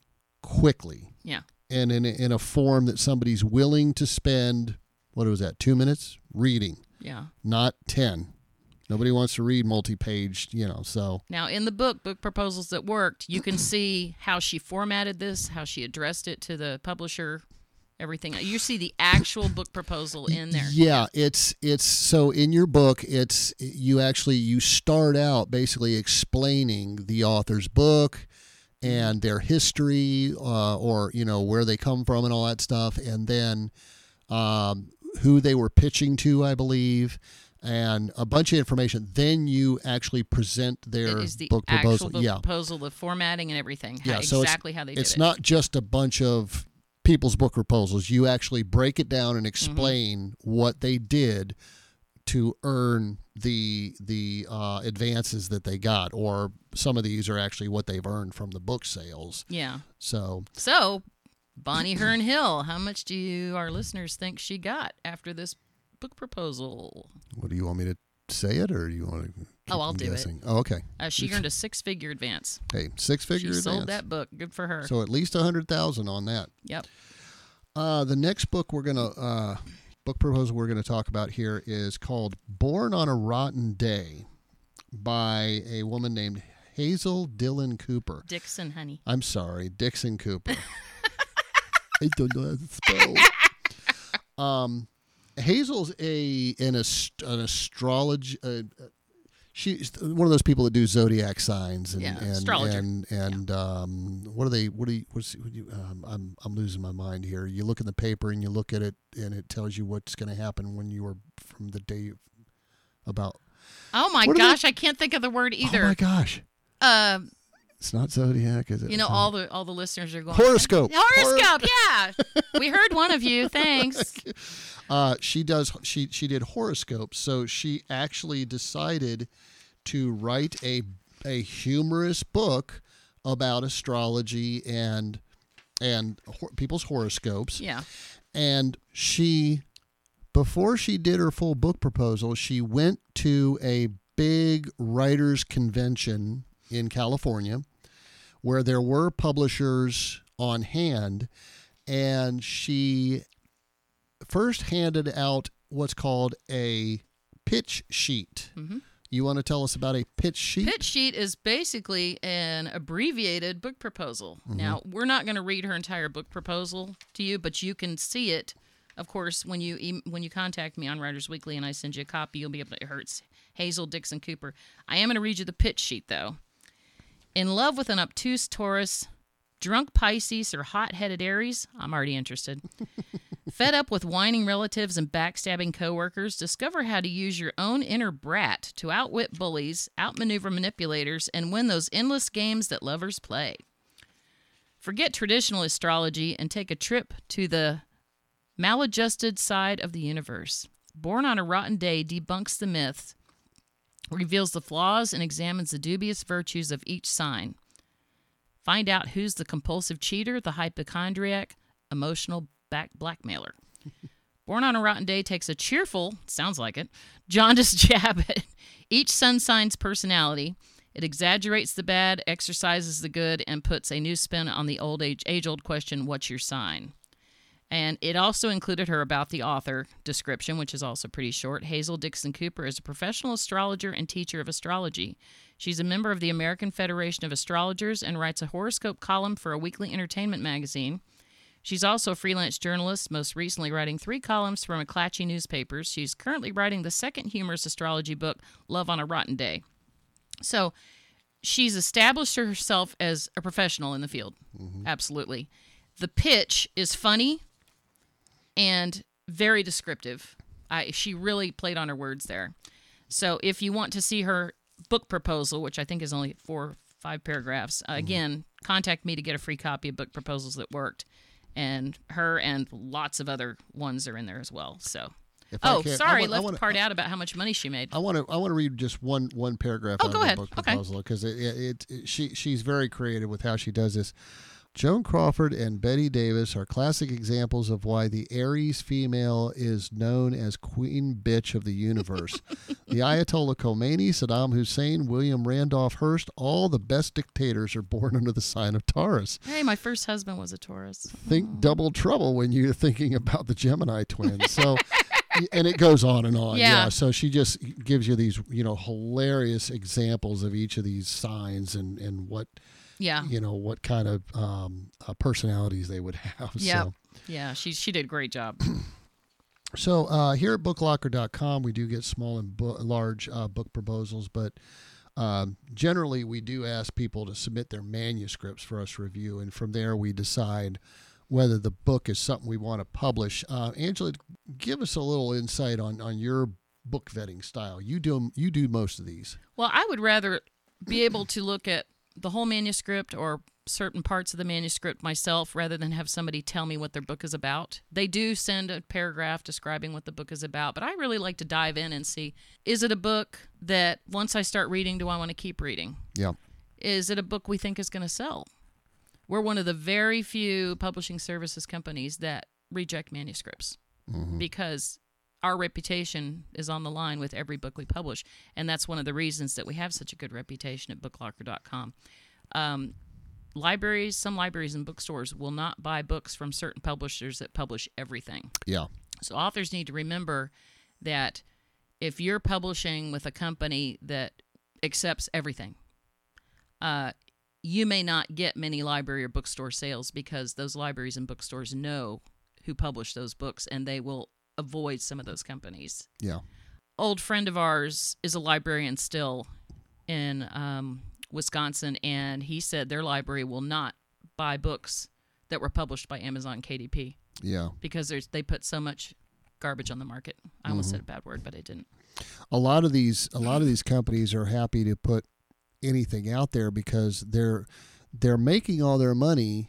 quickly Yeah. and in a, in a form that somebody's willing to spend, what was that, two minutes reading, Yeah. not ten. Nobody wants to read multi-page, you know, so. Now, in the book, Book Proposals That Worked, you can see how she formatted this, how she addressed it to the publisher, everything. You see the actual book proposal in there. Yeah, it's it's so in your book, it's you actually you start out basically explaining the author's book and their history, uh, or you know where they come from and all that stuff, and then um, who they were pitching to, I believe, and a bunch of information. Then you actually present their It is the book actual proposal. book yeah, proposal, the formatting and everything. How, yeah. So exactly it's, how they it's did not just a bunch of people's book proposals. You actually break it down and explain what they did to earn the the uh, advances that they got, or some of these are actually what they've earned from the book sales. it. Yeah. So So, Bonnie Hearn Hill, how much do you, our listeners, think she got after this book proposal? what do you want me to say it, or do you want to keep Oh, I'll on do it. guessing? Oh, okay. Uh, she earned a six-figure advance. Hey, six figure She advance. sold that book. Good for her. So at least a hundred thousand on that. Yep. Uh, the next book we're gonna uh, book proposal we're gonna talk about here is called "Born on a Rotten Day" by a woman named Hazel Dillon Cooper. Dixon, honey. I'm sorry, Dixon Cooper. I don't know how to spell. Um, Hazel's a an, ast- an astrology. Uh, she's one of those people that do zodiac signs and Yeah, and astrologer. and, and um, what are they? What do you? What's what do you, um, I'm I'm losing my mind here. You look in the paper and you look at it and it tells you what's going to happen when you are from the day about. Oh, my What are gosh. I can't think of the word Oh either. my gosh! Uh, It's not zodiac, is it? You know, all the all the listeners are going horoscope. Horoscope, yeah. We heard one of you. Thanks. Uh, she does. She she did horoscopes, so she actually decided to write a a humorous book about astrology and and ho- people's horoscopes. Yeah. And she, before she did her full book proposal, she went to a big writers' convention in California where there were publishers on hand, and she first handed out what's called a pitch sheet. Mm-hmm. You want to tell us about a pitch sheet? Pitch sheet is basically an abbreviated book proposal. Mm-hmm. Now, we're not going to read her entire book proposal to you, but you can see it. Of course, when you e- when you contact me on Writers Weekly and I send you a copy, you'll be able to. It's Hazel Dixon Cooper. I am going to read you the pitch sheet, though. In love with an obtuse Taurus, drunk Pisces, or hot-headed Aries? I'm already interested. Fed up with whining relatives and backstabbing coworkers, discover how to use your own inner brat to outwit bullies, outmaneuver manipulators, and win those endless games that lovers play. Forget traditional astrology and take a trip to the maladjusted side of the universe. Born on a Rotten Day debunks the myths, reveals the flaws, and examines the dubious virtues of each sign. Find out who's the compulsive cheater, the hypochondriac, emotional back blackmailer. Born on a Rotten Day takes a cheerful, sounds like it, jaundiced jab at each sun sign's personality. It exaggerates the bad, exercises the good, and puts a new spin on the old age, age-old question, what's your sign? And it also included her about the author description, which is also pretty short. Hazel Dixon Cooper is a professional astrologer and teacher of astrology. She's a member of the American Federation of Astrologers and writes a horoscope column for a weekly entertainment magazine. She's also a freelance journalist, most recently writing three columns for McClatchy newspapers. She's currently writing the second humorous astrology book, Love on a Rotten Day. So she's established herself as a professional in the field. Mm-hmm. Absolutely. The pitch is funny and very descriptive. I, she really played on her words there. So if you want to see her book proposal, which I think is only four or five paragraphs, uh, mm-hmm. again, contact me to get a free copy of Book Proposals That Worked. And her and lots of other ones are in there as well. So, if I oh, can, sorry, I left wanna, the part out about how much money she made. I want to I want to read just one one paragraph oh, out go of ahead. the book okay. proposal because it, it, it, it she she's very creative with how she does this. Joan Crawford and Betty Davis are classic examples of why the Aries female is known as Queen Bitch of the universe. The Ayatollah Khomeini, Saddam Hussein, William Randolph Hearst, all the best dictators are born under the sign of Taurus. Hey, my first husband was a Taurus. Think oh. double trouble when you're thinking about the Gemini twins. So, and it goes on and on. Yeah. yeah. So she just gives you these, you know, hilarious examples of each of these signs and, and what, yeah, you know, what kind of um, uh, personalities they would have. Yeah. So. Yeah. She, she did a great job. So uh, here at booklocker dot com, we do get small and bo- large uh, book proposals, but um, generally we do ask people to submit their manuscripts for us to review, and from there we decide whether the book is something we want to publish. Uh, Angela, give us a little insight on, on your book vetting style. You do you do most of these. Well, I would rather be able to look at the whole manuscript or certain parts of the manuscript myself rather than have somebody tell me what their book is about. They do send a paragraph describing what the book is about, but I really like to dive in and see, is it a book that once I start reading, do I want to keep reading? Yeah. Is it a book we think is going to sell? We're one of the very few publishing services companies that reject manuscripts mm-hmm. because our reputation is on the line with every book we publish, and that's one of the reasons that we have such a good reputation at booklocker dot com. Um, libraries, some libraries and bookstores will not buy books from certain publishers that publish everything. Yeah. So authors need to remember that if you're publishing with a company that accepts everything, uh, you may not get many library or bookstore sales because those libraries and bookstores know who publish those books, and they will avoid some of those companies. Yeah. Old friend of ours is a librarian still in um, Wisconsin, and he said their library will not buy books that were published by Amazon K D P. Yeah. Because there's they put so much garbage on the market. I almost mm-hmm. said a bad word, but I didn't. A lot of these a lot of these companies are happy to put anything out there because they're they're making all their money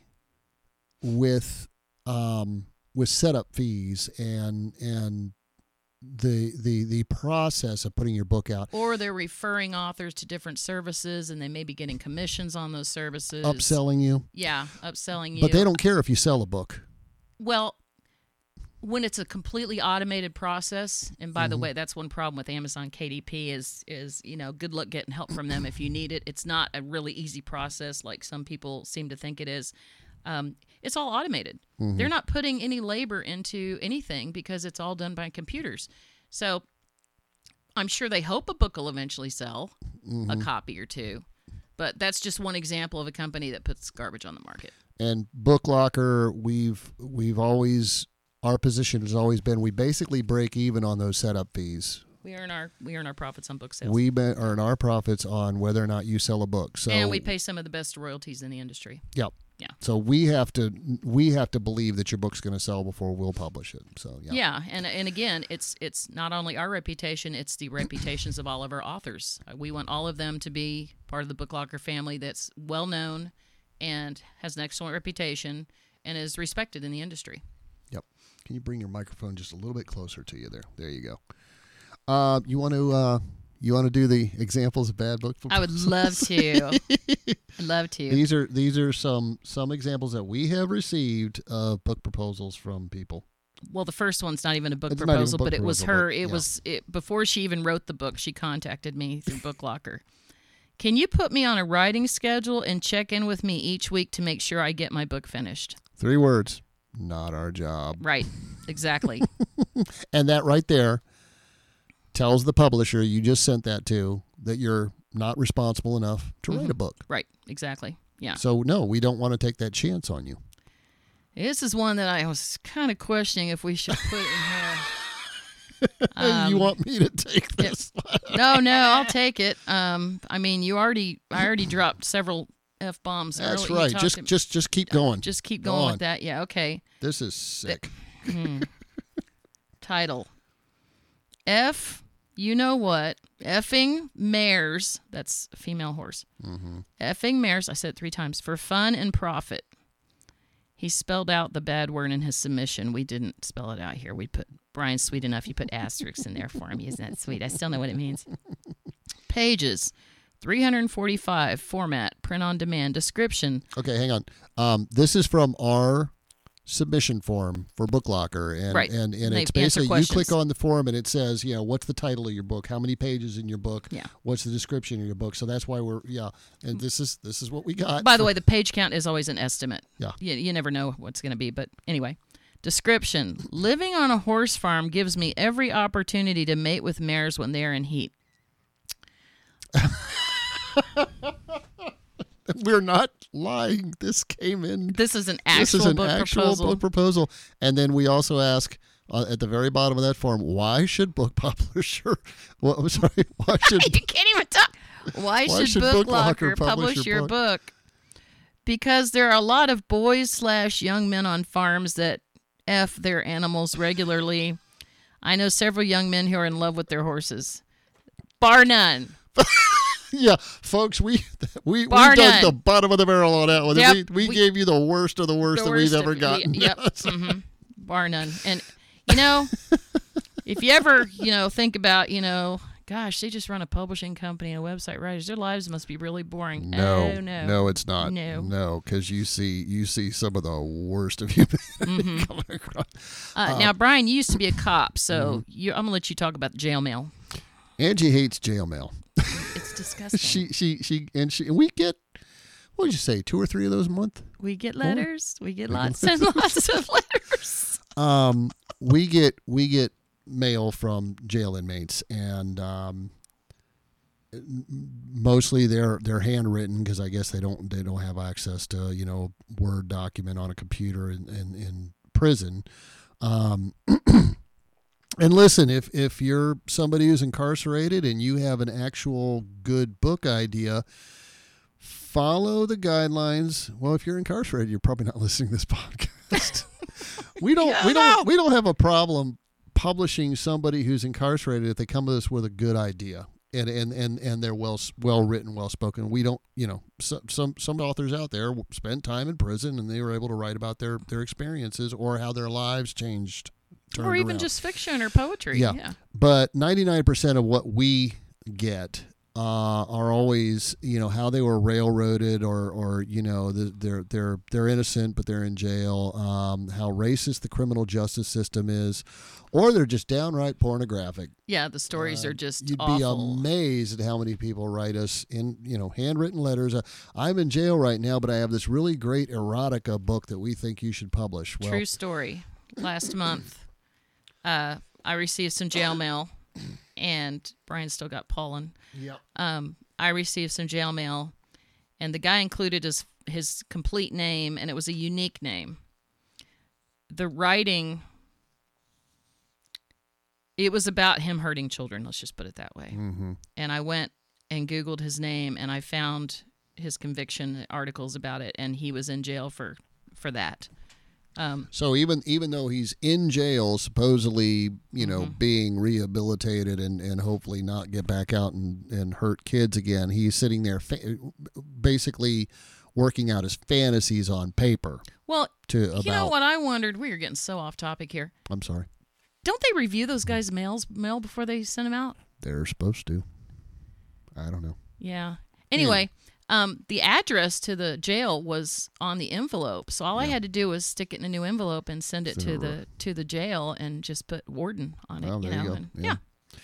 with um, with setup fees and and the the the process of putting your book out. Or they're referring authors to different services, and they may be getting commissions on those services. Upselling you. Yeah, upselling you. But they don't care if you sell a book. Well, when it's a completely automated process, and by mm-hmm. the way, that's one problem with Amazon K D P is, is, you know, good luck getting help from them if you need it. It's not a really easy process like some people seem to think it is. Um, it's all automated. Mm-hmm. They're not putting any labor into anything because it's all done by computers. So I'm sure they hope a book will eventually sell mm-hmm. a copy or two. But that's just one example of a company that puts garbage on the market. And BookLocker, we've we've always, our position has always been we basically break even on those setup fees. We earn our we earn our profits on book sales. We earn our profits on whether or not you sell a book. So and we pay some of the best royalties in the industry. Yep. Yeah. So we have to we have to believe that your book's going to sell before we'll publish it. So yeah. Yeah, and and again, it's it's not only our reputation; it's the reputations of all of our authors. We want all of them to be part of the BookLocker family that's well known and has an excellent reputation and is respected in the industry. Yep. Can you bring your microphone just a little bit closer to you there? There you go. Uh, you want to uh, you want to do the examples of bad book proposals? I would love to. I'd love to. These are these are some some examples that we have received of book proposals from people. Well, the first one's not even a book It's proposal, not even a book but it was proposal, her. but, It yeah. was it, before she even wrote the book. She contacted me through BookLocker. Can you put me on a writing schedule and check in with me each week to make sure I get my book finished? Three words. Not our job. Right. Exactly. And that right there tells the publisher you just sent that to that you're not responsible enough to mm-hmm. write a book. Right. Exactly. Yeah. So, no, we don't want to take that chance on you. This is one that I was kind of questioning if we should put in here. Um, you want me to take this? It, no, no, I'll take it. Um, I mean, you already, I already dropped several F bombs. That's earlier. right. Just, to, just, just keep going. Just keep Go going on. with that. Yeah. Okay. This is sick. Hmm. Title. F. You know what? Effing mares. That's a female horse. Mm-hmm. Effing mares. I said it three times for fun and profit. He spelled out the bad word in his submission. We didn't spell it out here. We put Brian's sweet enough. You put asterisks in there for him. Isn't that sweet? I still know what it means. Pages, three hundred forty-five. Format, print on demand. Description. Okay, hang on. Um, this is from our submission form for BookLocker, and right. and, and They it's answer basically you questions. click on the form and it says, you know, what's the title of your book, how many pages in your book, Yeah. what's the description of your book. So that's why we're yeah, and this is this is what we got. By the way, the page count is always an estimate. Yeah. You, you never know what's going to be, but anyway. Description. Living on a horse farm gives me every opportunity to mate with mares when they are in heat. We're not lying. This came in. This is an actual This is an book actual proposal. book proposal. And then we also ask uh, at the very bottom of that form, why should book publisher? Well, I'm sorry. Why should You can't even talk. Why, Why should, should BookLocker BookLocker publish, publish your, your book? Because there are a lot of boys slash young men on farms that F their animals regularly. I know several young men who are in love with their horses. Bar none. Yeah, folks, we we, we Bar dug none. the bottom of the barrel on that one. Yep, We, we, we- gave you the worst of the worst The that worst we've ever of- gotten. Yep. hmm Bar none. And, you know, if you ever, you know, think about, you know, gosh, they just run a publishing company and a website writers. Their lives must be really boring. No, oh, no. no, it's not. No. no, because you see, you see some of the worst of humanity Mm-hmm. coming across. Uh, now, Brian, you used to be a cop, so you, I'm going to let you talk about the jail mail. Angie hates jail mail. It's disgusting. She, she, she, and she. And we get, what did you say, two or three of those a month? we get letters. We get lots and lots of letters. Um, we get we get mail from jail inmates, and um, mostly they're they're handwritten because I guess they don't they don't have access to you know Word document on a computer in in, in prison. Um, and listen, if if you're somebody who's incarcerated and you have an actual good book idea, follow the guidelines. Well, if you're incarcerated, you're probably not listening to this podcast. we don't Yeah, we don't no. we don't have a problem publishing somebody who's incarcerated if they come to us with a good idea. and and and, and they're well well written, well spoken. We don't, you know, some some some authors out there spent time in prison and they were able to write about their their experiences or how their lives changed, or even around. just fiction or poetry. Yeah, yeah. But ninety-nine percent of what we get uh, are always, you know, how they were railroaded, or, or you know, the, they're they're they're innocent but they're in jail. Um, how racist the criminal justice system is, or they're just downright pornographic. Yeah, the stories Uh, are just You'd awful. be amazed at how many people write us in, you know, handwritten letters. Uh, I'm in jail right now, but I have this really great erotica book that we think you should publish. Well, True story. Last month, uh, I received some jail mail, and Brian still got pollen. Yep. Um, I received some jail mail, and the guy included his his complete name, and it was a unique name. The writing, it was about him hurting children. Let's just put it that way. Mm-hmm. And I went and Googled his name, and I found his conviction articles about it, and he was in jail for for that. Um, So even even though he's in jail, supposedly, you know, Mhm. being rehabilitated and, and hopefully not get back out and, and hurt kids again, he's sitting there fa- basically working out his fantasies on paper. well, To about, you know what I wondered? We are getting so off topic here. I'm sorry, Don't they review those guys' mails mail before they send them out? they're supposed to. I don't know. Yeah. Anyway, um, the address to the jail was on the envelope, so all I Yeah. had to do was stick it in a new envelope and send it to Sure. the to the jail and just put warden on it. Well, you there you know, go. and- Yeah.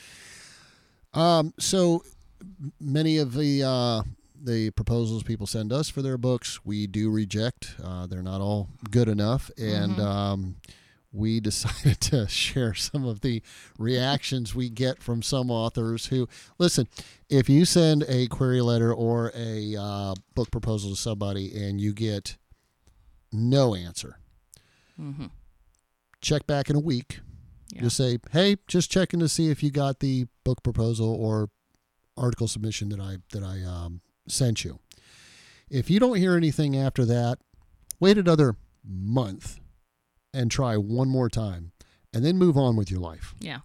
yeah. Um. So many of the uh, the proposals people send us for their books, we do reject. Uh, they're not all good enough, and Mhm. um, we decided to share some of the reactions we get from some authors who, listen, if you send a query letter or a uh, book proposal to somebody and you get no answer, Mm-hmm. check back in a week. Yeah. Just say, hey, just checking to see if you got the book proposal or article submission that I that I um, sent you. If you don't hear anything after that, wait another month and try one more time, and then move on with your life. Yeah.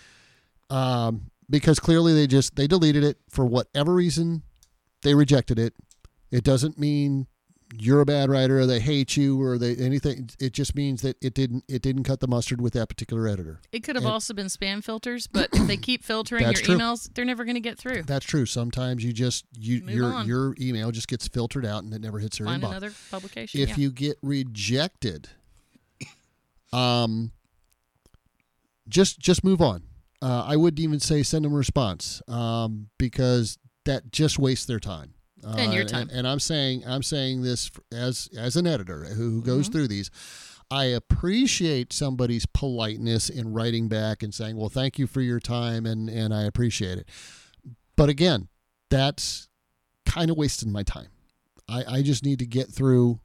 Um, because clearly they just they deleted it for whatever reason. They rejected it. It doesn't mean you're a bad writer or they hate you or they anything. It just means that it didn't it didn't cut the mustard with that particular editor. It could have And- also been spam filters, but if they keep filtering your That's true. emails, they're never going to get through. That's true. Sometimes you just you Move your on. your email just gets filtered out and it never hits your Find inbox. another publication. If yeah. you get rejected, um, just just move on. Uh, I wouldn't even say send them a response um, because that just wastes their time. Uh, And your time. And, and I'm saying I'm saying this as as an editor who, who goes Mhm. through these. I appreciate somebody's politeness in writing back and saying, "Well, thank you for your time," and and I appreciate it. But again, that's kind of wasting my time. I, I just need to get through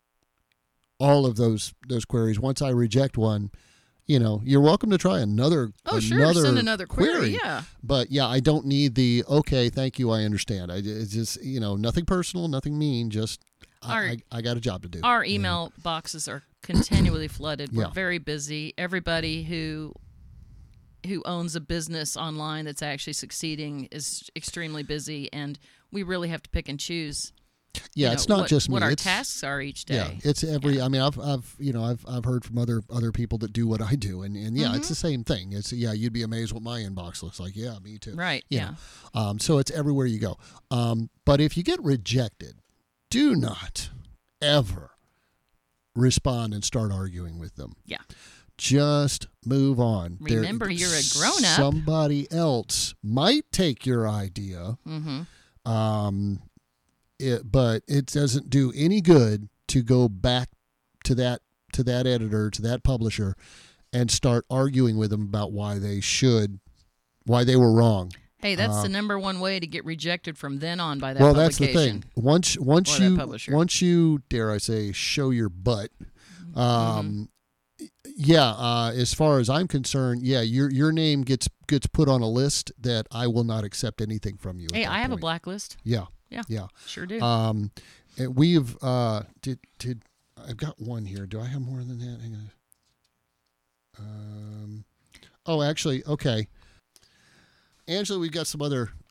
all of those those queries. Once I reject one, you know, you're welcome to try another oh, sure. another Send another query. query. Yeah. But yeah, I don't need the okay, thank you, I understand. I it's just, you know, nothing personal, nothing mean, just I, Our- I, I got a job to do. Our email boxes are continually flooded. We're Yeah. very busy. Everybody who who owns a business online that's actually succeeding is extremely busy, and we really have to pick and choose. yeah, you it's know, not what, just me. what our it's, tasks are each day. Yeah, it's every. I mean, I've, I've, you know, I've, I've heard from other, other people that do what I do, and, and yeah, Mm-hmm. it's the same thing. It's yeah, you'd be amazed what my inbox looks like. Yeah, me too. Right. You Yeah. know. Um, so it's everywhere you go. Um, but if you get rejected, do not ever respond and start arguing with them. Yeah. Just move on. There- Remember, you're a grown-up. Somebody else might take your idea. Mm-hmm. Um, it, but it doesn't do any good to go back to that to that editor, to that publisher, and start arguing with them about why they should, why they were wrong. Hey, that's Uh, the number one way to get rejected from then on by that well, that's publication. the thing. Once once Or that you publisher. once you dare I say show your butt. Mm-hmm. Um, yeah. Uh, as far as I'm concerned, yeah, your your name gets gets put on a list that I will not accept anything from you. at Hey, that I have a point. blacklist. Yeah. Yeah. Yeah. Sure do. Um, and we've uh, did did I've got one here. Do I have more than that? Hang on. Um, oh, actually, okay. Angela, we've got some other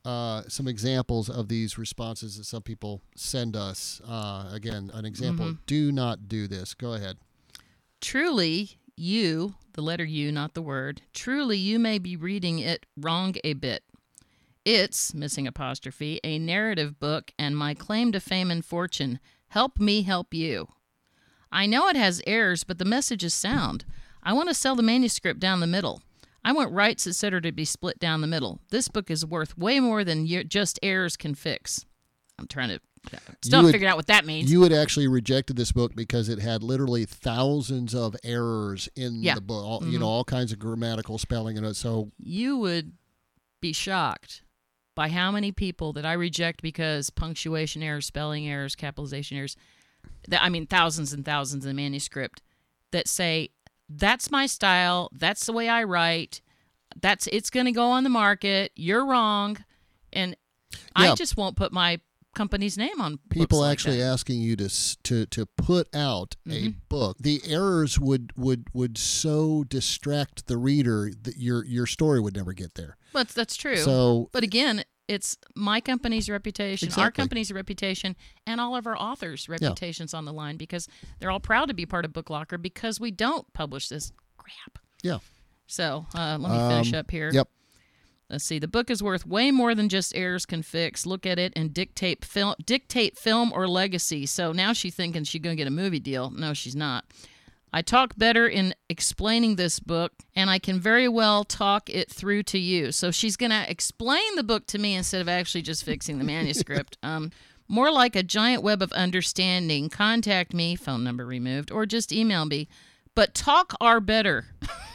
uh, some examples of these responses that some people send us. Uh, again, an example, Mm-hmm. do not do this. Go ahead. Truly, you, the letter U, not the word, truly you may be reading it wrong a bit. It's, missing apostrophe, a narrative book and my claim to fame and fortune. Help me help you. I know it has errors, but the message is sound. I want to sell the manuscript down the middle. I want rights, et cetera to be split down the middle. This book is worth way more than your, just errors can fix. I'm trying to still would- figure out what that means. You had actually rejected this book because it had literally thousands of errors in Yeah. the book. All, You Mhm. know, all kinds of grammatical spelling and it. So You would be shocked by how many people that I reject because punctuation errors, spelling errors, capitalization errors, that, I mean, thousands and thousands in the manuscript that say, that's my style, that's the way I write, that's it's going to go on the market, you're wrong, and Yeah. I just won't put my company's name on books people like actually that. asking you to s- to to put out a Mhm. book, the errors would would would so distract the reader that your your story would never get there. But that's true. So But again, it's my company's reputation, our Exactly. company's reputation, and all of our authors' reputations on the line because they're all proud to be part of Book Locker because we don't publish this crap. yeah, So uh, let me finish Um, up here. yep. Let's see. The book is worth way more than just errors can fix. Look at it and dictate film, dictate film or legacy. So now she's thinking she's going to get a movie deal. No, she's not. I talk better in explaining this book, and I can very well talk it through to you. So she's going to explain the book to me instead of actually just fixing the manuscript. um, more like a giant web of understanding. Contact me, phone number removed, or just email me. But talk are better.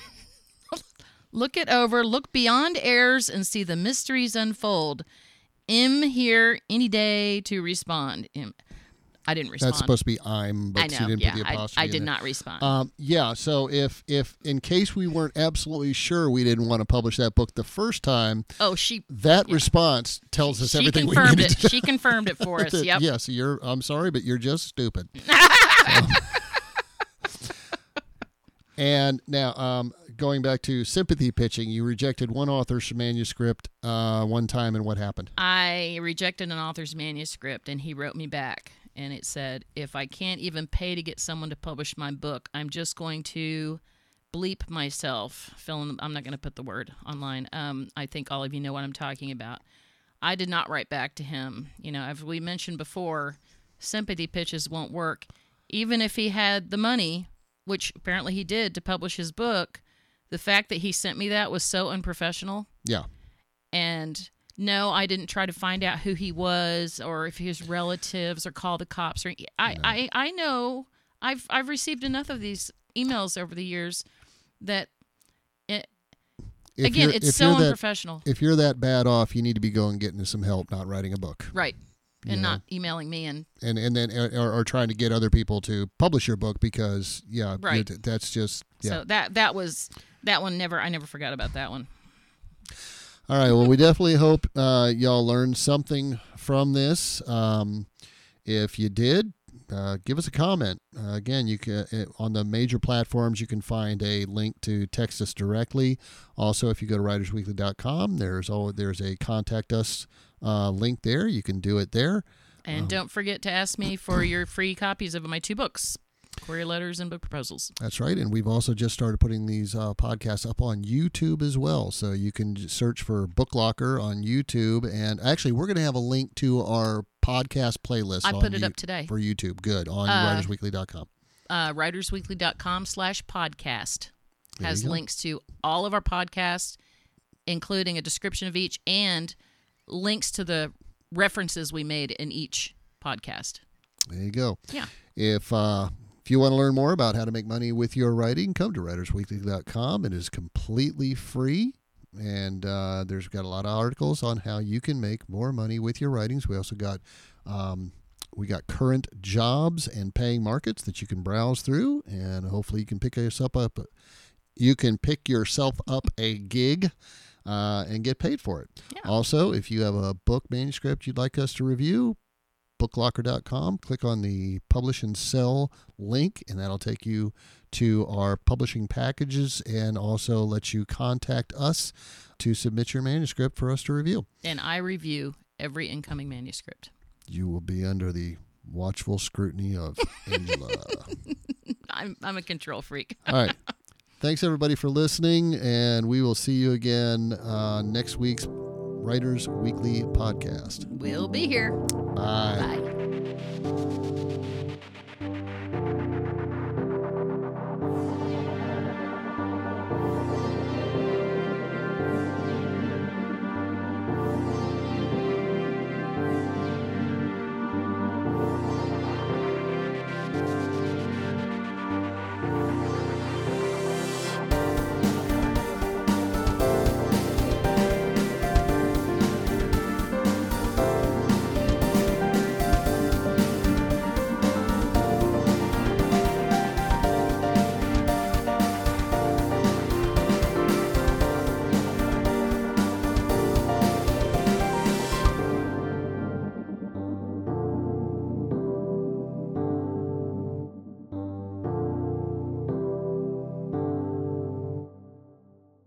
Look it over, look beyond errors, and see the mysteries unfold. I'm here any day to respond. Im- I didn't respond. that's supposed to be I'm, but I she know. didn't Yeah, put the I, apostrophe I in did there. not respond. Um, yeah, so if if in case we weren't absolutely sure we didn't want to publish that book the first time, oh, she that Yeah. response tells us she everything we confirmed needed it. to She confirmed it for us. that, Yep. Yes, you're. I'm sorry, but you're just stupid. So- and now, um, going back to sympathy pitching, you rejected one author's manuscript uh, one time, and what happened? I rejected an author's manuscript, and he wrote me back, and it said, if I can't even pay to get someone to publish my book, I'm just going to bleep myself. Fill in, I'm not going to put the word online. Um, I think all of you know what I'm talking about. I did not write back to him. You know, as we mentioned before, sympathy pitches won't work. Even if he had the money, which apparently he did, to publish his book, the fact that he sent me that was so unprofessional. Yeah. And no, I didn't try to find out who he was or if his relatives or call the cops. Or I, No. I, I know I've I've received enough of these emails over the years that it, If again, you're- it's if so you're that- unprofessional. If you're that bad off, you need to be going and getting some help, not writing a book. Right. And You know? not emailing me and and and then or, or trying to get other people to publish your book because yeah, Right. you're- that's just yeah. so that that was that one never I never forgot about that one. All right. Well, we definitely hope uh, y'all learned something from this. Um, if you did, uh, give us a comment. Uh, again, you can uh, on the major platforms you can find a link to text us directly. Also, if you go to writers weekly dot com, there's oh, there's a contact us uh, link there. You can do it there. And don't forget to ask me for your free copies of my two books, Query Letters and Book Proposals. That's right. And we've also just started putting these uh, podcasts up on YouTube as well. So you can just search for Book Locker on YouTube. And actually, we're going to have a link to our podcast playlist. I on put it you- up today. for YouTube. Good. On Uh, writers weekly dot com. Uh, writers weekly dot com slash podcast There has you go. links to all of our podcasts, including a description of each and links to the references we made in each podcast. There you go. Yeah. If uh, if you want to learn more about how to make money with your writing, come to writers weekly dot com. It is completely free. And uh, there's got a lot of articles on how you can make more money with your writings. We also got um, we got current jobs and paying markets that you can browse through, and hopefully you can pick yourself up. You can pick yourself up a gig uh, and get paid for it. Yeah. Also, if you have a book manuscript you'd like us to review, booklocker dot com. Click on the Publish and Sell link, and that'll take you to our publishing packages and also let you contact us to submit your manuscript for us to review. And I review every incoming manuscript. You will be under the watchful scrutiny of Angela. I'm, I'm a control freak. All right. Thanks, everybody, for listening, and we will see you again uh, next week's Writers Weekly podcast. We'll be here. Bye. Bye.